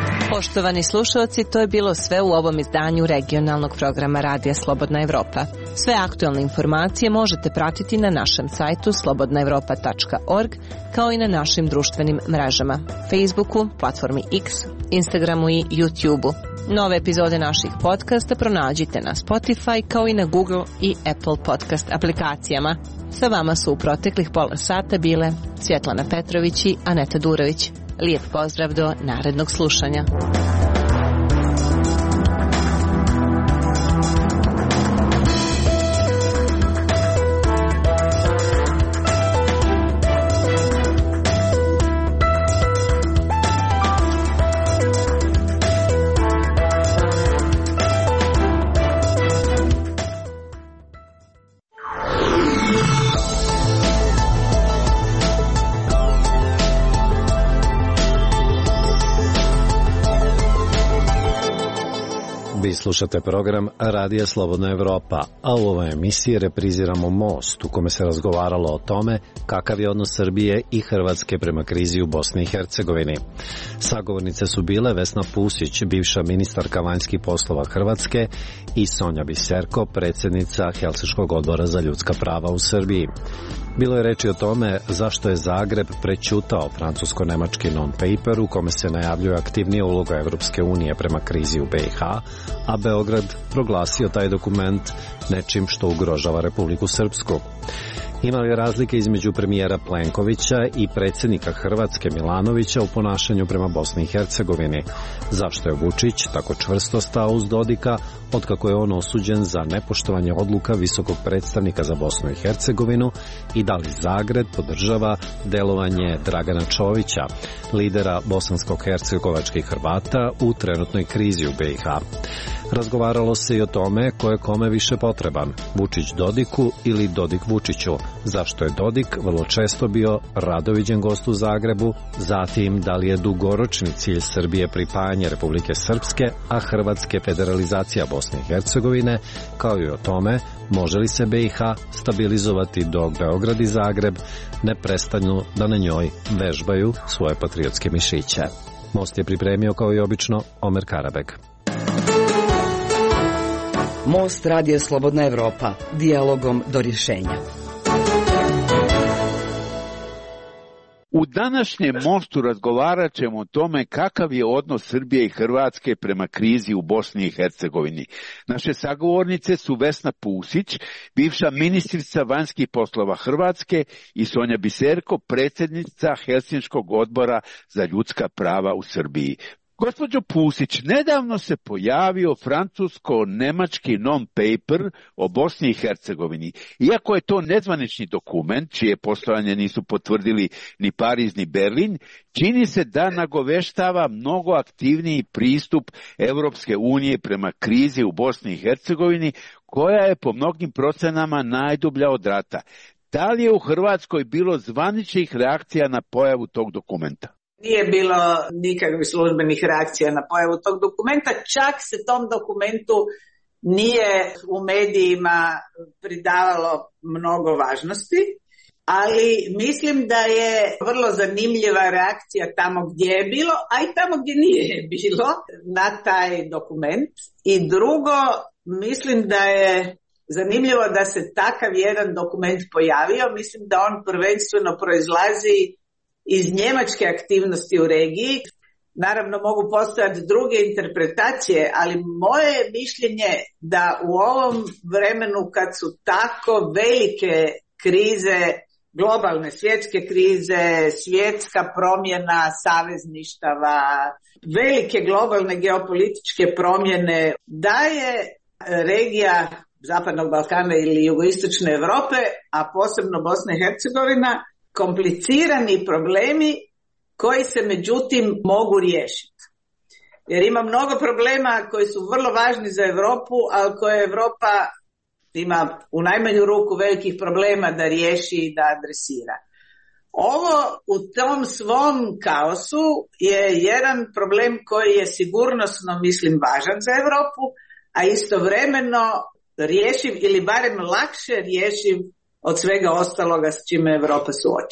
Poštovani slušalci, to je bilo sve u ovom izdanju regionalnog programa Radija Slobodna Evropa. Sve aktualne informacije možete pratiti na našem sajtu slobodnaevropa.org, kao i na našim društvenim mrežama, Facebooku, platformi X, Instagramu i YouTubeu. Nove epizode naših podcasta pronađite na Spotify, kao i na Google i Apple podcast aplikacijama. Sa vama su u proteklih pola sata bile Svjetlana Petrović i Aneta Durović. Lijep pozdrav do narednog slušanja. Vi slušate program Radija Slobodna Evropa, a u ovoj emisiji repriziramo Most, u kome se razgovaralo o tome kakav je odnos Srbije i Hrvatske prema krizi u Bosni i Hercegovini. Sagovornice su bile Vesna Pusić, bivša ministarka vanjskih poslova Hrvatske, i Sonja Biserko, predsjednica Helsinškog odbora za ljudska prava u Srbiji. Bilo je reči o tome zašto je Zagreb prećutao francusko-nemački non-paper u kome se najavljuje aktivnija uloga Evropske unije prema krizi u BiH, a Beograd proglasio taj dokument nečim što ugrožava Republiku Srpsku. Ima li razlike između premijera Plenkovića i predsjednika Hrvatske Milanovića u ponašanju prema Bosni i Hercegovini? Zašto je Vučić tako čvrsto stao uz Dodika, otkako je on osuđen za nepoštovanje odluka visokog predstavnika za Bosnu i Hercegovinu, i da li Zagreb podržava delovanje Dragana Čovića, lidera bosansko-hercegovačkih Hrvata u trenutnoj krizi u BiH? Razgovaralo se i o tome ko je kome više potreban, Vučić Dodiku ili Dodik Vučiću, zašto je Dodik vrlo često bio rado viđen gost u Zagrebu, zatim da li je dugoročni cilj Srbije pripajanje Republike Srpske, a Hrvatske federalizacija Bosne i Hercegovine, kao i o tome može li se BiH stabilizovati dok Beograd i Zagreb ne prestanu da na njoj vežbaju svoje patriotske mišiće. Most je pripremio kao i obično Omer Karabeg. Most Radija Slobodna Evropa, dijalogom do rješenja. U današnjem Mostu razgovarat ćemo o tome kakav je odnos Srbije i Hrvatske prema krizi u Bosni i Hercegovini. Naše sagovornice su Vesna Pusić, bivša ministrica vanjskih poslova Hrvatske, i Sonja Biserko, predsjednica Helsinškog odbora za ljudska prava u Srbiji. Gospođo Pusić, nedavno se pojavio francusko-nemački non-paper o Bosni i Hercegovini. Iako je to nezvanični dokument, čije postojanje nisu potvrdili ni Pariz ni Berlin, čini se da nagoveštava mnogo aktivniji pristup Evropske unije prema krizi u Bosni i Hercegovini, koja je po mnogim procenama najdublja od rata. Da li je u Hrvatskoj bilo zvaničnih reakcija na pojavu tog dokumenta? Nije bilo nikakvih službenih reakcija na pojavu tog dokumenta, čak se tom dokumentu nije u medijima pridavalo mnogo važnosti, ali mislim da je vrlo zanimljiva reakcija tamo gdje je bilo, a i tamo gdje nije bilo na taj dokument. I drugo, mislim da je zanimljivo da se takav jedan dokument pojavio. Mislim da on prvenstveno proizlazi iz njemačke aktivnosti u regiji. Naravno mogu postojati druge interpretacije, ali moje je mišljenje da u ovom vremenu kad su tako velike krize, globalne svjetske krize, svjetska promjena savezništava, velike globalne geopolitičke promjene, da je regija Zapadnog Balkana ili jugoistočne Europe, a posebno Bosna i Hercegovina, komplicirani problemi koji se međutim mogu riješiti. Jer ima mnogo problema koji su vrlo važni za Europu, ali koje Europa ima u najmanju ruku velikih problema da riješi i da adresira. Ovo u tom svom kaosu je jedan problem koji je sigurnosno, mislim, važan za Europu, a istovremeno rješiv ili barem lakše rješiv od svega ostaloga s čime je Europa suočena.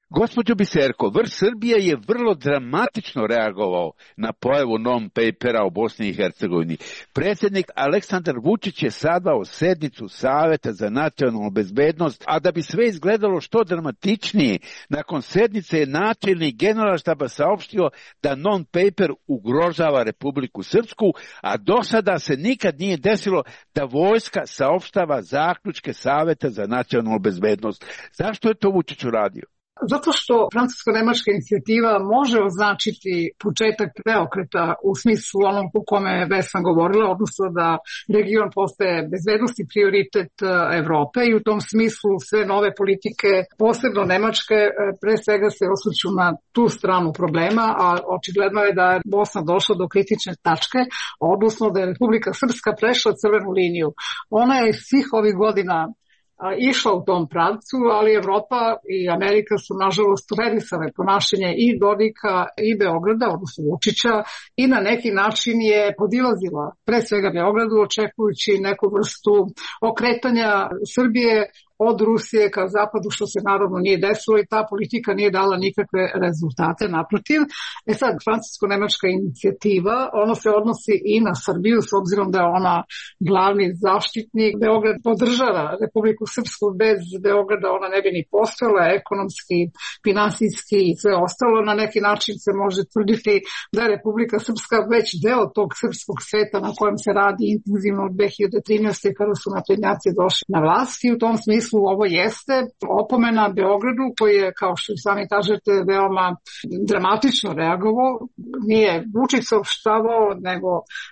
Gospođo Biserko, vrh Srbije je vrlo dramatično reagovao na pojavu non-papera u Bosni i Hercegovini. Predsjednik Aleksandar Vučić je sazvao sednicu Saveta za nacionalnu bezbednost, a da bi sve izgledalo što dramatičnije, nakon sednice je načelnik Generalštaba saopštio da non-paper ugrožava Republiku Srpsku, a do sada se nikad nije desilo da vojska saopštava zaključke Saveta za nacionalnu bezbednost. Zašto je to Vučić uradio? Zato što francusko-nemačka inicijativa može označiti početak preokreta u smislu onom u kome je Vesna govorila, odnosno da region postaje bezbednosni prioritet Evrope i u tom smislu sve nove politike, posebno nemačke, pre svega se osvrću na tu stranu problema, a očigledno je da je Bosna došla do kritične tačke, odnosno da je Republika Srpska prešla crvenu liniju. Ona je svih ovih godina išla u tom pravcu, ali Evropa i Amerika su nažalost revisale ponašanje i Dodika i Beograda, odnosno Vučića, i na neki način je podilazila pre svega Beogradu, očekujući neku vrstu okretanja Srbije od Rusije ka zapadu, što se naravno nije desilo i ta politika nije dala nikakve rezultate, naprotiv. Sad, francusko-nemačka inicijativa, ono se odnosi i na Srbiju, s obzirom da je ona glavni zaštitnik. Beograd podržava Republiku Srpsku, bez Beograda ona ne bi ni postojala, ekonomski, finansijski i sve ostalo. Na neki način se može tvrditi da je Republika Srpska već deo tog srpskog sveta na kojem se radi intenzivno od 2013. kada su naprednjaci došli na vlast i u tom smislu ovo jeste opomena Beogradu koji je, kao što sami kažete, veoma dramatično reagovao. Nije Vučić saopštavao, nego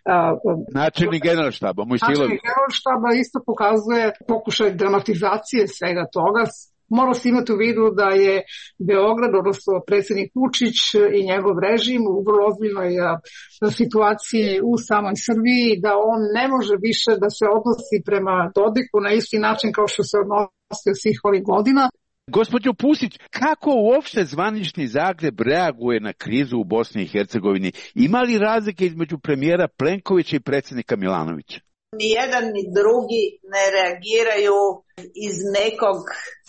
načelnik Generalštaba, načelnik Generalštaba isto pokazuje pokušaj dramatizacije svega toga. Mora se imati u vidu da je Beograd, odnosno predsjednik Vučić i njegov režim u vrlo ozbiljnoj situaciji u samoj Srbiji, da on ne može više da se odnosi prema Dodiku na isti način kao što se odnosio svih ovih godina. Gospođo Pusić, kako uopšte zvanični Zagreb reaguje na krizu u Bosni i Hercegovini? Ima li razlike između premijera Plenkovića i predsjednika Milanovića? Ni jedan ni drugi ne reagiraju iz nekog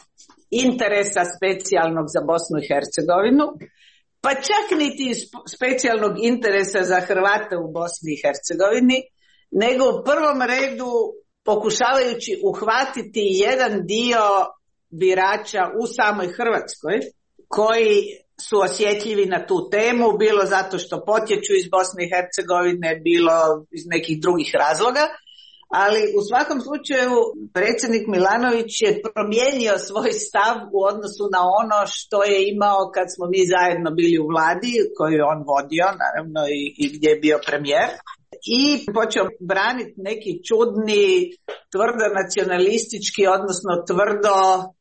interesa specijalnog za Bosnu i Hercegovinu, pa čak niti iz specijalnog interesa za Hrvate u Bosni i Hercegovini, nego u prvom redu pokušavajući uhvatiti jedan dio birača u samoj Hrvatskoj koji su osjetljivi na tu temu, bilo zato što potječu iz Bosne i Hercegovine, bilo iz nekih drugih razloga. Ali u svakom slučaju predsjednik Milanović je promijenio svoj stav u odnosu na ono što je imao kad smo mi zajedno bili u vladi koju je on vodio, naravno i gdje je bio premijer, i počeo braniti neki čudni, tvrdo nacionalistički, odnosno tvrdo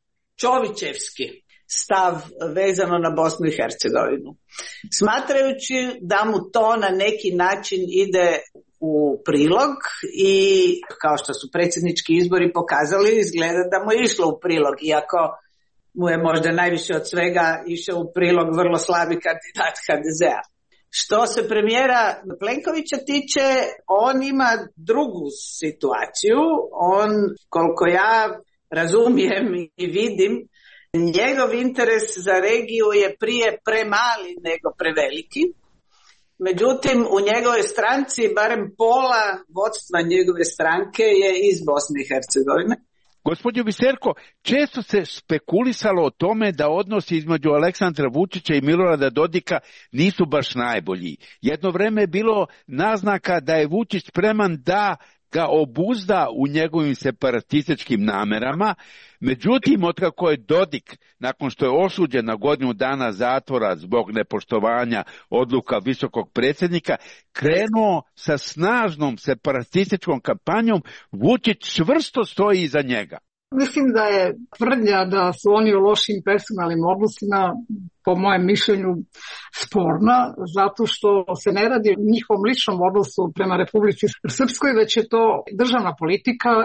čovićevski stav vezano na Bosnu i Hercegovinu. Smatrajući da mu to na neki način ide u prilog i kao što su predsjednički izbori pokazali, izgleda da mu je išlo u prilog, iako mu je možda najviše od svega išao u prilog vrlo slabi kandidat HDZ-a. Što se premijera Plenkovića tiče, on ima drugu situaciju. On, koliko ja razumijem i vidim, njegov interes za regiju je prije premali nego preveliki. Međutim, u njegovoj stranci barem pola vodstva njegove stranke je iz Bosne i Hercegovine. Gospođo Biserko, često se spekulisalo o tome da odnosi između Aleksandra Vučića i Milorada Dodika nisu baš najbolji. Jedno vreme je bilo naznaka da je Vučić spreman da ga obuzda u njegovim separatističkim namerama. Međutim, otkako je Dodik, nakon što je osuđen na godinu dana zatvora zbog nepoštovanja odluka visokog predsjednika, krenuo sa snažnom separatističkom kampanjom, Vučić čvrsto stoji iza njega. Mislim da je tvrdnja da su oni u lošim personalnim odnosima, po mojem mišljenju, sporna, zato što se ne radi o njihovom ličnom odnosu prema Republici Srpskoj, već je to državna politika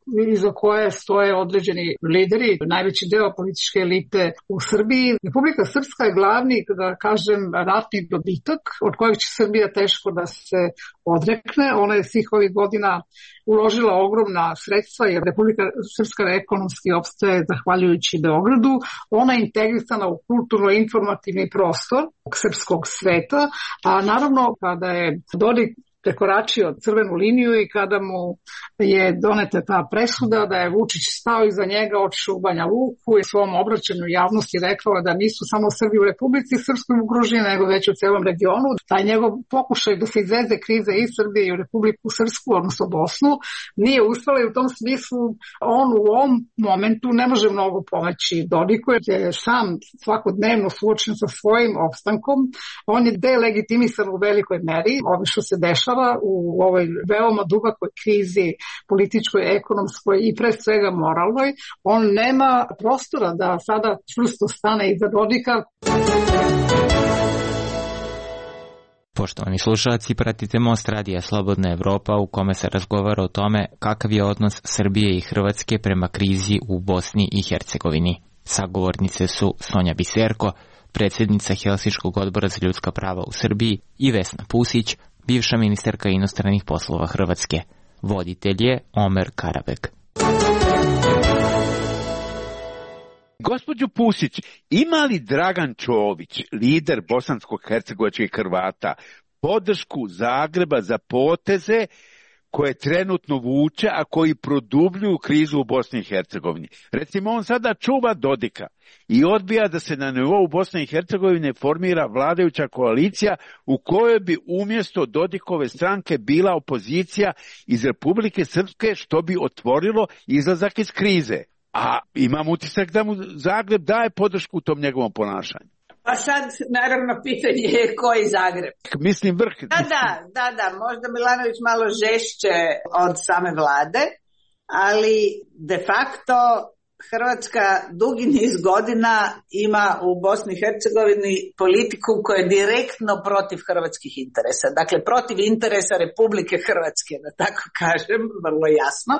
iza koje stoje određeni lideri, najveći deo političke elite u Srbiji. Republika Srpska je glavni, da kažem, ratni dobitak od kojeg će Srbija teško da se odrekne. Ona je svih ovih godina uložila ogromna sredstva jer Republika Srpska ekonomski opstaje zahvaljujući Beogradu. Ona je integrisana u kulturno-informativni prostor srpskog sveta, a naravno kada je Dodik prekoračio crvenu liniju i kada mu je doneta ta presuda da je Vučić stao iza njega, otišao u Banja Luku i svom obraćanju javnosti rekao da nisu samo Srbi u Republici Srpskoj ugroženi, nego već u celom regionu. Taj njegov pokušaj da se izveze krize iz Srbije i u Republiku Srpsku, odnosno Bosnu, nije uspela i u tom smislu on u ovom momentu ne može mnogo pomoći Dodiku jer je sam svakodnevno suočen sa svojim opstankom. On je delegitimisan u velikoj meri, ovo što se dešava u ovoj veoma dubokoj krizi političkoj, ekonomskoj i pre svega moralnoj. On nema prostora da sada čvrsto stane iza Dodika. Poštovani slušalci, pratite Most radija Slobodna Evropa u kome se razgovara o tome kakav je odnos Srbije i Hrvatske prema krizi u Bosni i Hercegovini. Sagovornice su Sonja Biserko, predsjednica Helsinškog odbora za ljudska prava u Srbiji, i Vesna Pusić, bivša ministarka inostranih poslova Hrvatske. Voditelj je Omer Karabek. Gospođo Pusić, ima li Dragan Čović, lider bosansko-hercegovačkih Hrvata, podršku Zagreba za poteze koje trenutno vuče, a koji produbljuju krizu u Bosni i Hercegovini? Recimo, on sada čuva Dodika i odbija da se na nivou Bosne i Hercegovine formira vladajuća koalicija u kojoj bi umjesto Dodikove stranke bila opozicija iz Republike Srpske, što bi otvorilo izlazak iz krize. A imam utisak da mu Zagreb daje podršku u tom njegovom ponašanju. Pa sad, naravno, pitanje je koji Zagreb. Mislim vrh. Da, možda Milanović malo žešće od same vlade, ali de facto Hrvatska dugi niz godina ima u Bosni i Hercegovini politiku koja je direktno protiv hrvatskih interesa. Dakle, protiv interesa Republike Hrvatske, da tako kažem, vrlo jasno.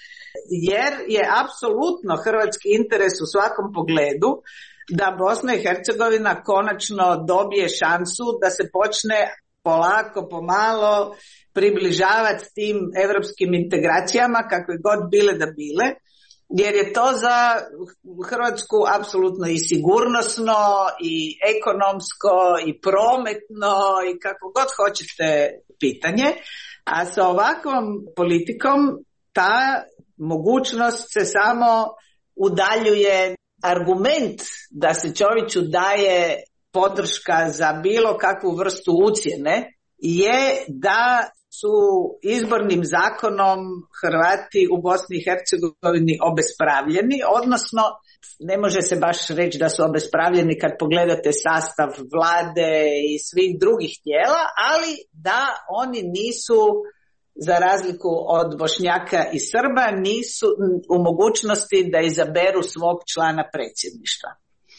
Jer je apsolutno hrvatski interes u svakom pogledu da Bosna i Hercegovina konačno dobije šansu da se počne polako, pomalo približavati tim europskim integracijama, kakve god bile da bile, jer je to za Hrvatsku apsolutno i sigurnosno, i ekonomsko, i prometno, i kako god hoćete pitanje. A sa ovakvom politikom ta mogućnost se samo udaljuje. Argument da se Čoviću daje podrška za bilo kakvu vrstu ucjene je da su izbornim zakonom Hrvati u Bosni i Hercegovini obespravljeni, odnosno ne može se baš reći da su obespravljeni kad pogledate sastav vlade i svih drugih tijela, ali da oni nisu, za razliku od Bošnjaka i Srba, nisu u mogućnosti da izaberu svog člana predsjedništva.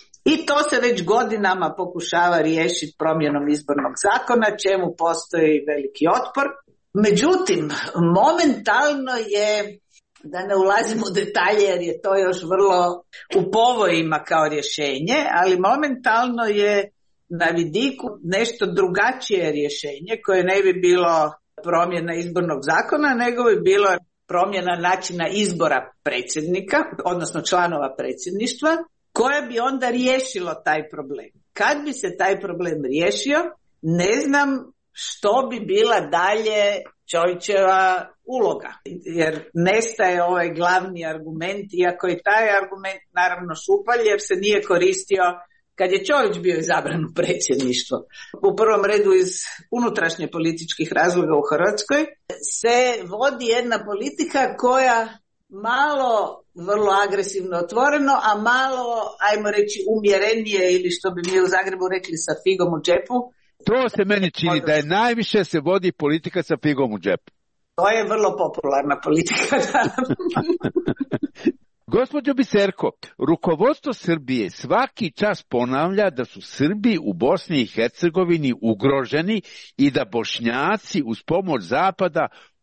I to se već godinama pokušava riješiti promjenom izbornog zakona, čemu postoji veliki otpor. Međutim, momentalno je, da ne ulazim u detalje jer je to još vrlo u povojima kao rješenje, ali momentalno je na vidiku nešto drugačije rješenje koje ne bi bilo promjena izbornog zakona, nego bi bilo promjena načina izbora predsjednika, odnosno članova predsjedništva, koje bi onda riješilo taj problem. Kad bi se taj problem riješio, ne znam što bi bila dalje Čovićeva uloga, jer nestaje ovaj glavni argument, iako je taj argument naravno šupalj, jer se nije koristio kad je Čović bio izabran u predsjedništvo. U prvom redu iz unutrašnje političkih razloga u Hrvatskoj se vodi jedna politika koja malo vrlo agresivno otvoreno, a malo, ajmo reći, umjerenije, ili što bi mi u Zagrebu rekli, sa figom u džepu. To se meni čini da je najviše se vodi politika sa figom u džepu. To je vrlo popularna politika. Gospođo Biserko, rukovodstvo Srbije svaki čas ponavlja da su Srbi u Bosni i Hercegovini ugroženi i da Bošnjaci uz pomoć Zapada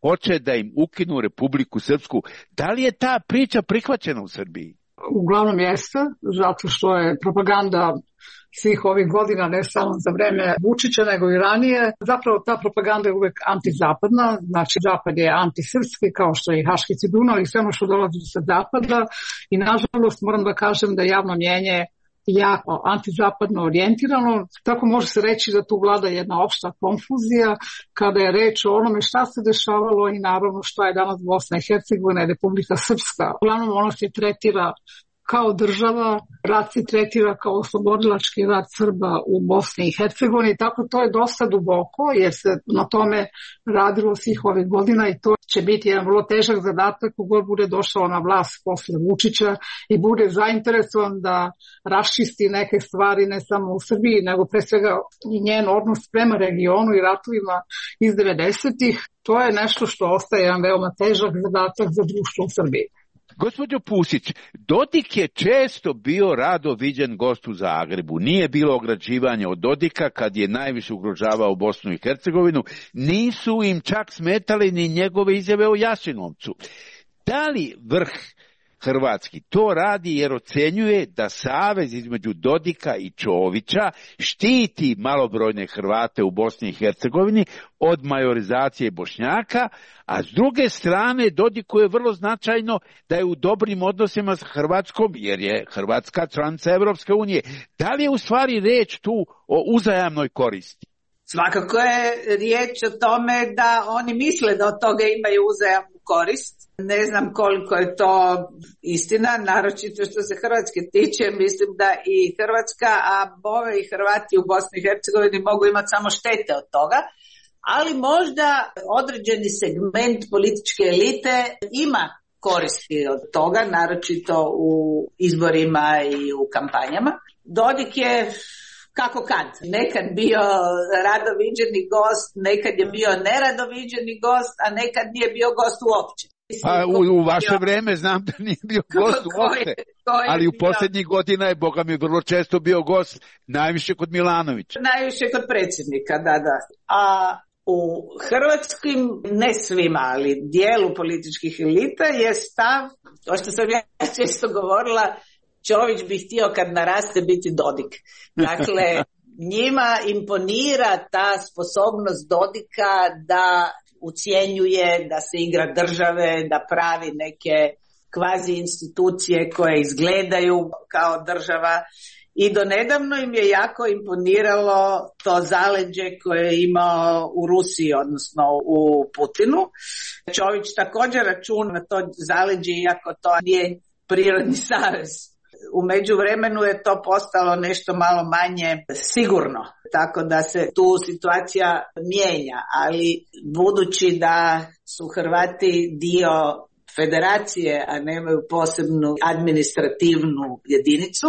hoće da im ukinu Republiku Srpsku. Da li je ta priča prihvaćena u Srbiji? Uglavnom jeste, zato što je propaganda svih ovih godina, ne samo za vreme Vučića, nego i ranije. Zapravo ta propaganda je uvek antizapadna, znači Zapad je antisrpski, kao što je i Haški tribunal i sve ono što dolazi sa Zapada. I nažalost moram da kažem da javno mnjenje jako antizapadno orijentirano, tako može se reći da tu vlada jedna opšta konfuzija kada je reč o onome šta se dešavalo i naravno šta je danas Bosna i Hercegovina i Republika Srpska. Uglavnom ona se tretira kao država, rat se tretira kao oslobodilački rat Srba u Bosni i Hercegovini, tako to je dosta duboko jer se na tome radilo svih ovih godina i to će biti jedan vrlo težak zadatak kogod bude došao na vlast posle Vučića i bude zainteresovan da raščisti neke stvari ne samo u Srbiji, nego pre svega i njen odnos prema regionu i ratovima iz 90-ih. To je nešto što ostaje jedan veoma težak zadatak za društvo u Srbiji. Gospođo Pusić, Dodik je često bio rado viđen gost u Zagrebu. Nije bilo ograđivanja od Dodika kad je najviše ugrožavao Bosnu i Hercegovinu. Nisu im čak smetali ni njegove izjave o Jasenovcu. Da li vrh hrvatski to radi jer ocenjuje da savez između Dodika i Čovića štiti malobrojne Hrvate u Bosni i Hercegovini od majorizacije Bošnjaka, a s druge strane Dodiku je vrlo značajno da je u dobrim odnosima s Hrvatskom jer je Hrvatska članica Evropske unije. Da li je u stvari reč tu o uzajamnoj koristi? Svakako je riječ o tome da oni misle da od toga imaju uzajamnu korist. Ne znam koliko je to istina, naročito što se Hrvatske tiče, mislim da i Hrvatska, a Bove i Hrvati u Bosni i Hercegovini mogu imati samo štete od toga, ali možda određeni segment političke elite ima koristi od toga, naročito u izborima i u kampanjama. Dodik je kako kad. Nekad bio radoviđeni gost, nekad je bio neradoviđeni gost, a nekad nije bio gost uopće. Pa u vaše vreme znam da nije bio gost uopće, ali u posljednjih godina je, Boga mi, vrlo često bio gost, najviše kod Milanovića. Najviše kod predsjednika, da. A u hrvatskim, ne svima, ali dijelu političkih elita je stav, to što sam ja često govorila, Čović bi htio kad naraste biti Dodik. Dakle, njima imponira ta sposobnost Dodika da ucjenjuje, da se igra države, da pravi neke kvazi institucije koje izgledaju kao država. I donedavno im je jako imponiralo to zaleđe koje je imao u Rusiji, odnosno u Putinu. Čović također računa na to zaleđe, iako to nije prirodni savez. U međuvremenu je to postalo nešto malo manje sigurno, tako da se tu situacija mijenja, ali budući da su Hrvati dio federacije, a nemaju posebnu administrativnu jedinicu,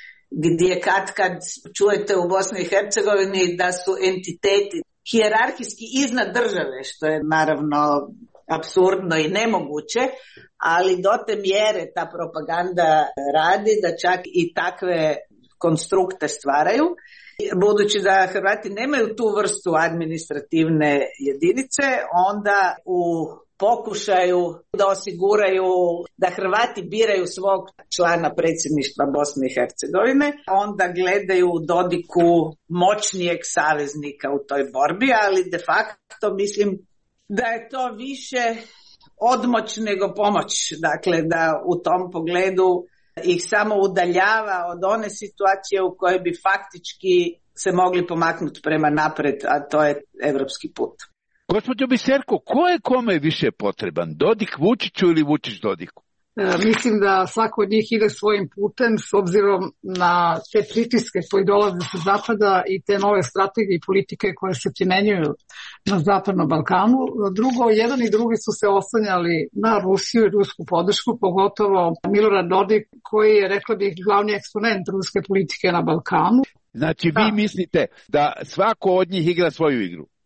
gdje kad čujete u Bosni i Hercegovini da su entiteti hijerarhijski iznad države, što je naravno apsurdno i nemoguće, ali do te mjere ta propaganda radi da čak i takve konstrukte stvaraju. Budući da Hrvati nemaju tu vrstu administrativne jedinice, onda u pokušaju da osiguraju da Hrvati biraju svog člana predsjedništva Bosne i Hercegovine, onda gledaju Dodiku moćnijeg saveznika u toj borbi, ali de facto mislim da je to više odmoć nego pomoć, dakle da u tom pogledu ih samo udaljava od one situacije u kojoj bi faktički se mogli pomaknuti prema napred, a to je evropski put. Gospođo Biserko, ko je kome više potreban? Dodik Vučiću ili Vučić Dodiku? Mislim da svako od njih ide svojim putem s obzirom na te pritiske koji dolaze sa Zapada i te nove strategije i politike koje se primjenjuju na Zapadnom Balkanu. Drugo, jedan i drugi su se oslanjali na Rusiju i rusku podršku, pogotovo Milorad Dodik koji je, rekla bih, glavni eksponent ruske politike na Balkanu. Znači vi mislite da svako od njih igra svoju igru?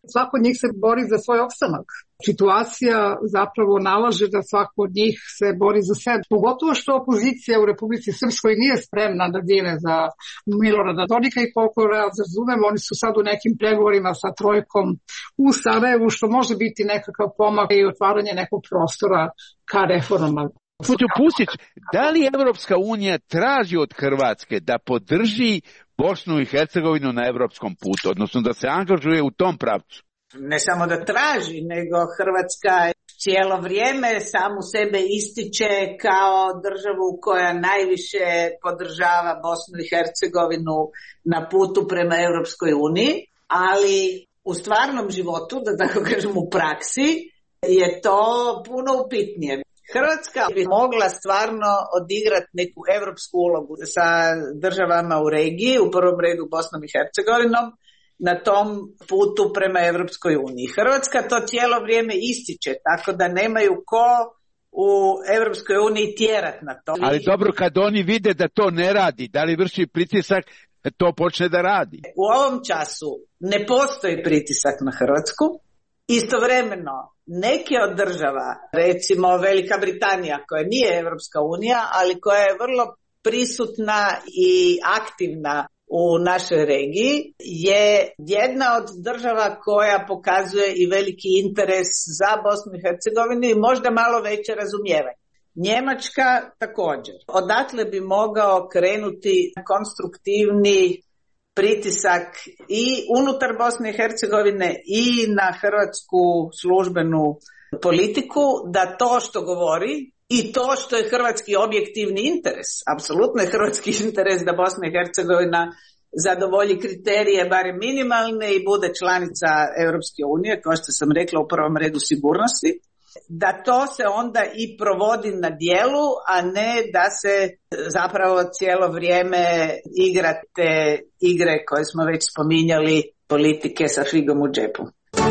svako od njih se bori za svoj opstanak. Situacija zapravo nalaže da svako od njih se bori za sebe. Pogotovo što opozicija u Republici Srpskoj nije spremna da gine za Milorada Dodika i koliko razumem, oni su sad u nekim pregovorima sa trojkom u Sarajevu, što može biti nekakav pomak i otvaranje nekog prostora ka reformama. Gospođo Pusić, da li Evropska unija traži od Hrvatske da podrži Bosnu i Hercegovinu na evropskom putu, odnosno da se angažuje u tom pravcu? Ne samo da traži, nego Hrvatska cijelo vrijeme samu sebe ističe kao državu koja najviše podržava Bosnu i Hercegovinu na putu prema Europskoj uniji, ali u stvarnom životu, da tako kažem u praksi, je to puno upitnije. Hrvatska bi mogla stvarno odigrati neku europsku ulogu sa državama u regiji, u prvom redu Bosnom i Hercegovinom, na tom putu prema Europskoj uniji. Hrvatska to cijelo vrijeme ističe, tako da nemaju ko u Europskoj uniji tjerat na to. Ali dobro, kad oni vide da to ne radi, da li vrši pritisak, to počne da radi? U ovom času ne postoji pritisak na Hrvatsku. Istovremeno, neke od država, recimo Velika Britanija, koja nije Europska unija, ali koja je vrlo prisutna i aktivna u našoj regiji, je jedna od država koja pokazuje i veliki interes za Bosnu i Hercegovinu i možda malo veće razumijevanje. Njemačka također. Odatle bi mogao krenuti konstruktivni pritisak i unutar Bosne i Hercegovine i na hrvatsku službenu politiku, da to što govori i to što je hrvatski objektivni interes, apsolutno je hrvatski interes da Bosna i Hercegovina zadovolji kriterije barem minimalne i bude članica Europske unije, kao što sam rekla u prvom redu sigurnosti, da to se onda i provodi na dijelu, a ne da se zapravo cijelo vrijeme igra te igre koje smo već spominjali, politike sa figom u džepu.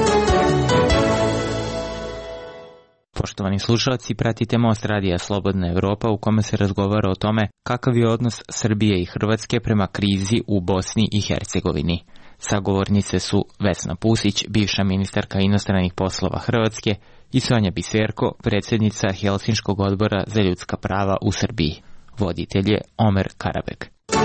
Poštovani slušalci, pratite Most radija Slobodna Evropa u kome se razgovara o tome kakav je odnos Srbije i Hrvatske prema krizi u Bosni i Hercegovini. Sagovornice su Vesna Pusić, bivša ministarka inostranih poslova Hrvatske, i Sonja Biserko, predsjednica Helsinškog odbora za ljudska prava u Srbiji. Voditelj je Omer Karabek.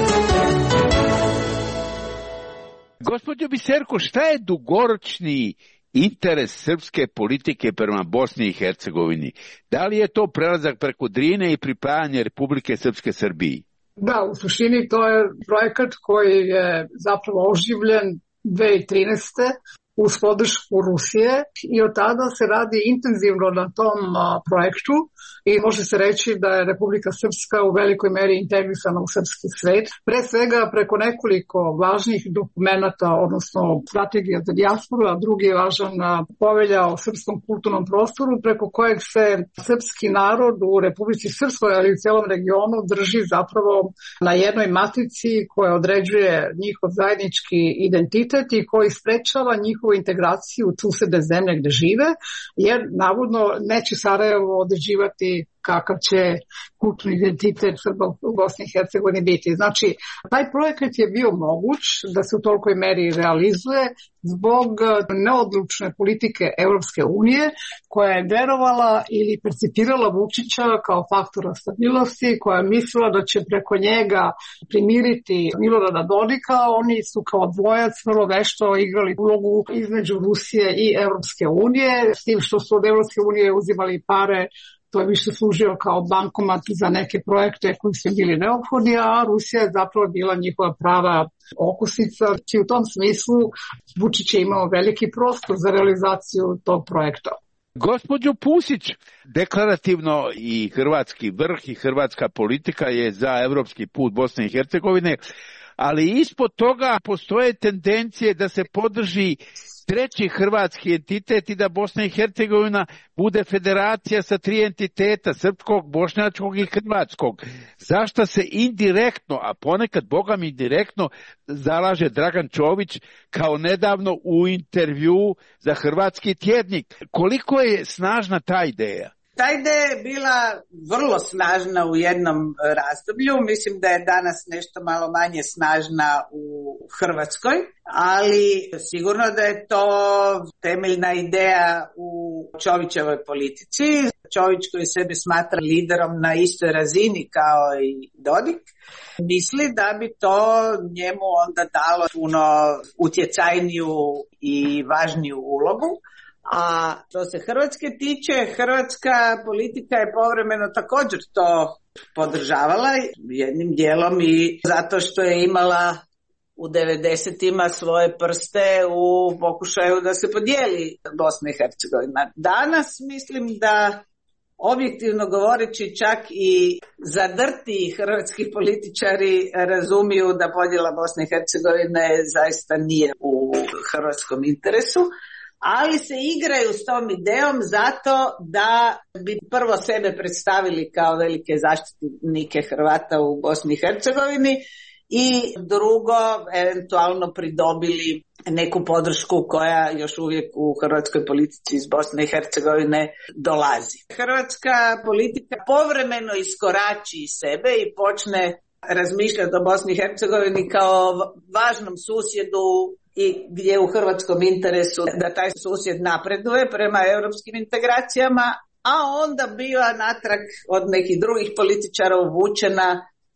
Gospođo Biserko, šta je dugoročni interes srpske politike prema Bosni i Hercegovini? Da li je to prelazak preko Drine i pripajanje Republike Srpske Srbiji? Da, u suštini to je projekat koji je zapravo oživljen 2013. uz podršku Rusije i od tada se radi intenzivno na tom projektu i može se reći da je Republika Srpska u velikoj meri integrisana u srpski svet. Pre svega preko nekoliko važnih dokumenata, odnosno strategija za dijasporu, a drugi je važan povelja o srpskom kulturnom prostoru preko kojeg se srpski narod u Republici Srpskoj, ali i u celom regionu drži zapravo na jednoj matrici koja određuje njihov zajednički identitet i koji sprečava njihovu integraciju u susedne zemlje gde žive, jer navodno neće Sarajevo određivati kakav će kulturni identitet Srba u Bosni i Hercegovini biti. Znači, taj projekat je bio moguć da se u tolikoj meri realizuje zbog neodlučne politike Europske unije koja je verovala ili percipirala Vučića kao faktora stabilnosti, koja je mislila da će preko njega primiriti Milorada Dodika. Oni su kao dvojac vrlo vešto igrali ulogu između Rusije i Europske unije, s tim što su od Europske unije uzimali pare. To je više služio kao bankomat za neke projekte koji su bili neophodni, a Rusija je zapravo bila njihova prava okusica. I u tom smislu Vučić je imao veliki prostor za realizaciju tog projekta. Gospođo Pusić, deklarativno i hrvatski vrh i hrvatska politika je za evropski put Bosne i Hercegovine, ali ispod toga postoje tendencije da se podrži treći hrvatski entitet i da Bosna i Hercegovina bude federacija sa 3 entiteta, srpskog, bošnjačkog i hrvatskog. Zašto se indirektno, a ponekad bogami indirektno, zalaže Dragan Čović kao nedavno u intervju za hrvatski tjednik? Koliko je snažna ta ideja? Ta ideja je bila vrlo snažna u jednom razdoblju, mislim da je danas nešto malo manje snažna u Hrvatskoj, ali sigurno da je to temeljna ideja u Čovićevoj politici. Čović koji sebe smatra liderom na istoj razini kao i Dodik, misli da bi to njemu onda dalo puno utjecajniju i važniju ulogu. A što se Hrvatske tiče, hrvatska politika je povremeno također to podržavala, jednim dijelom i zato što je imala u 90-ima svoje prste u pokušaju da se podijeli Bosna i Hercegovina. Danas mislim da, objektivno govoreći, čak i zadrti hrvatski političari razumiju da podjela Bosne i Hercegovine zaista nije u hrvatskom interesu, ali se igraju s tom idejom zato da bi prvo sebe predstavili kao velike zaštitnike Hrvata u Bosni i Hercegovini i drugo eventualno pridobili neku podršku koja još uvijek u hrvatskoj politici iz Bosne i Hercegovine dolazi. Hrvatska politika povremeno iskorači iz sebe i počne razmišljati o Bosni i Hercegovini kao važnom susjedu i gdje je u hrvatskom interesu da taj susjed napreduje prema europskim integracijama, a onda biva natrag od nekih drugih političara uvučena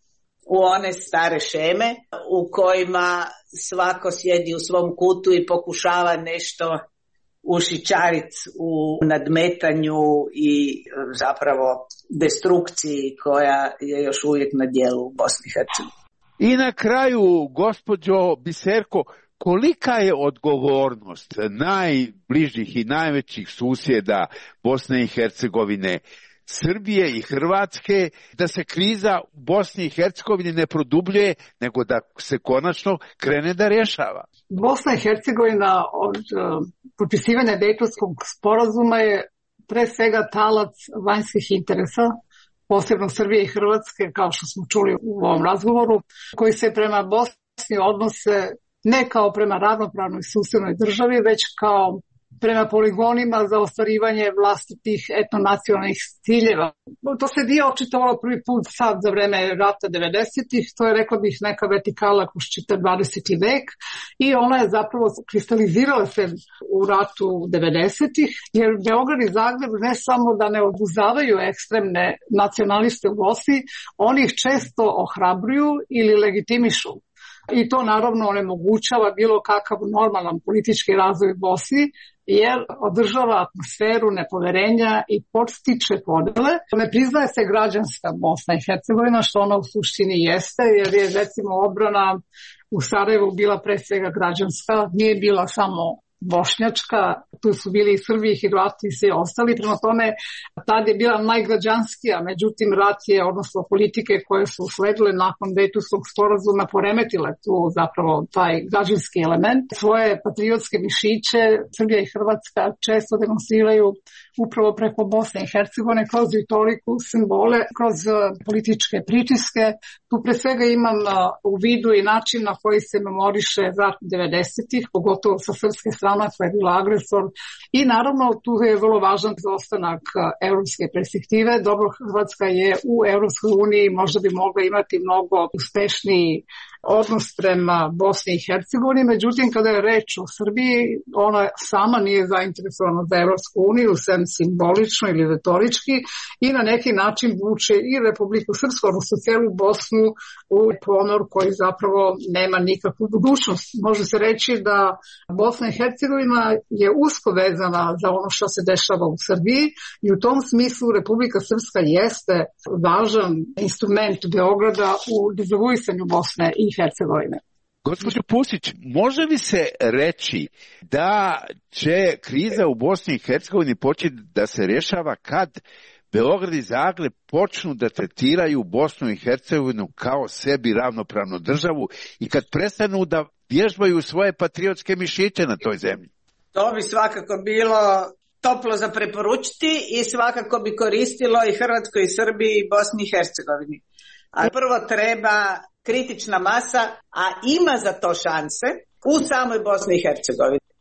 u one stare šeme u kojima svako sjedi u svom kutu i pokušava nešto ušićariti u nadmetanju i zapravo destrukciji koja je još uvijek na djelu u Bosni i Hercegovini. I na kraju, gospođo Biserko, kolika je odgovornost najbližih i najvećih susjeda Bosne i Hercegovine, Srbije i Hrvatske, da se kriza u Bosni i Hercegovini ne produbljuje, nego da se konačno krene da rješava? Bosna i Hercegovina od potpisivanja Dejtonskog sporazuma je pre svega talac vanjskih interesa, posebno Srbije i Hrvatske, kao što smo čuli u ovom razgovoru, koji se prema Bosni odnose ne kao prema ravnopravnoj susednoj državi, već kao prema poligonima za ostvarivanje vlastitih etnonacionalnih ciljeva. To se nije očitovalo prvi put sad za vreme rata 90-ih, to je, rekla bih, neka vertikala kroz čitav 20. vek i ona je zapravo kristalizirala se u ratu 90-ih, jer Beograd i Zagreb ne samo da ne obuzavaju ekstremne nacionaliste u Bosni, oni ih često ohrabruju ili legitimišu. I to naravno onemogućava bilo kakav normalan politički razvoj u Bosni, jer održava atmosferu nepoverenja i podstiče podele. Ne priznaje se građanska Bosna i Hercegovina, što ona u suštini jeste, jer je recimo odbrana u Sarajevu bila pre svega građanska, nije bila samo bošnjačka, tu su bili i Srbi, i Hrvati i svi ostali, prema tome tad je bila najgrađanskija, međutim rat je, odnosno politike koje su usledile nakon Dejtonskog sporazuma poremetile tu zapravo taj građanski element. Svoje patriotske mišiće Srbija i Hrvatska često demonstriraju upravo preko Bosne i Hercegovine kroz retoriku, simbole, kroz političke pritiske. Tu pre svega imam u vidu i način na koji se memoriše rat 90-ih, pogotovo sa srpske strane koja je bila agresor, i naravno tu je vrlo važan ostanak evropske perspektive. Dobro, Hrvatska je u Evropskoj uniji, možda bi mogla imati mnogo uspešniji odnos prema Bosni i Hercegovini, međutim kada je reč o Srbiji, ona sama nije zainteresovana za Evropsku uniju, sem simbolično ili retorički, i na neki način vuče i Republiku Srpsku, odnosno celu Bosnu, u ponor koji zapravo nema nikakvu budućnost. Može se reći da Bosna i Hercegovina je usko vezana za ono što se dešava u Srbiji i u tom smislu Republika Srpska jeste važan instrument Beograda u dezavuisanju Bosne i Hercegovine. Gospođo Pusić, može li se reći da će kriza u Bosni i Hercegovini početi da se rješava kad Beograd i Zagreb počnu da tretiraju Bosnu i Hercegovinu kao sebi ravnopravnu državu i kad prestanu da vježbaju svoje patriotske mišiće na toj zemlji? To bi svakako bilo toplo za preporučiti i svakako bi koristilo i Hrvatskoj, i Srbiji, i Bosni i Hercegovini. A prvo treba kritična masa, a ima za to šanse u samoj Bosni i Hercegovini.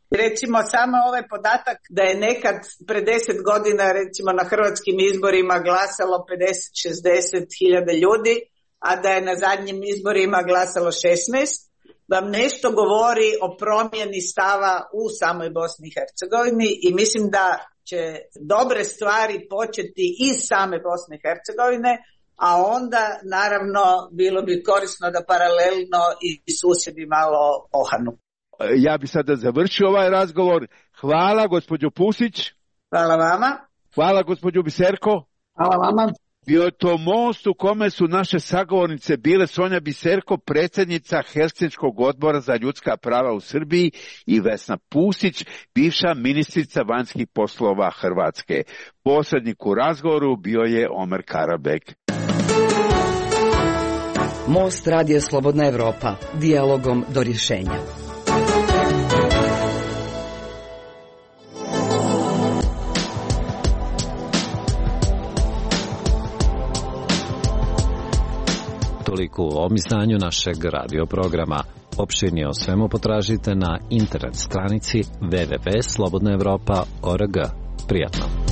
Recimo samo ovaj podatak da je nekad pre 10 godina recimo na hrvatskim izborima glasalo 50-60 hiljada ljudi, a da je na zadnjim izborima glasalo 16, vam nešto govori o promjeni stava u samoj Bosni i Hercegovini i mislim da će dobre stvari početi iz same Bosne i Hercegovine, a onda naravno bilo bi korisno da paralelno i susjedi malo ohanu. Ja bi sada završio ovaj razgovor. Hvala gospođo Pusić. Hvala vama. Hvala gospođo Biserko. Hvala vama. Bio je to most u kome su naše sagovornice bile Sonja Biserko, predsjednica Helsinškog odbora za ljudska prava u Srbiji, i Vesna Pusić, bivša ministrica vanjskih poslova Hrvatske. Posrednik u razgovoru bio je Omer Karabek. Most Radio Slobodna Evropa. Dijalogom do rješenja. Toliko u ovom izdanju našeg radio programa. Opširnije o svemu potražite na internet stranici www.slobodnaevropa.org. Prijatno.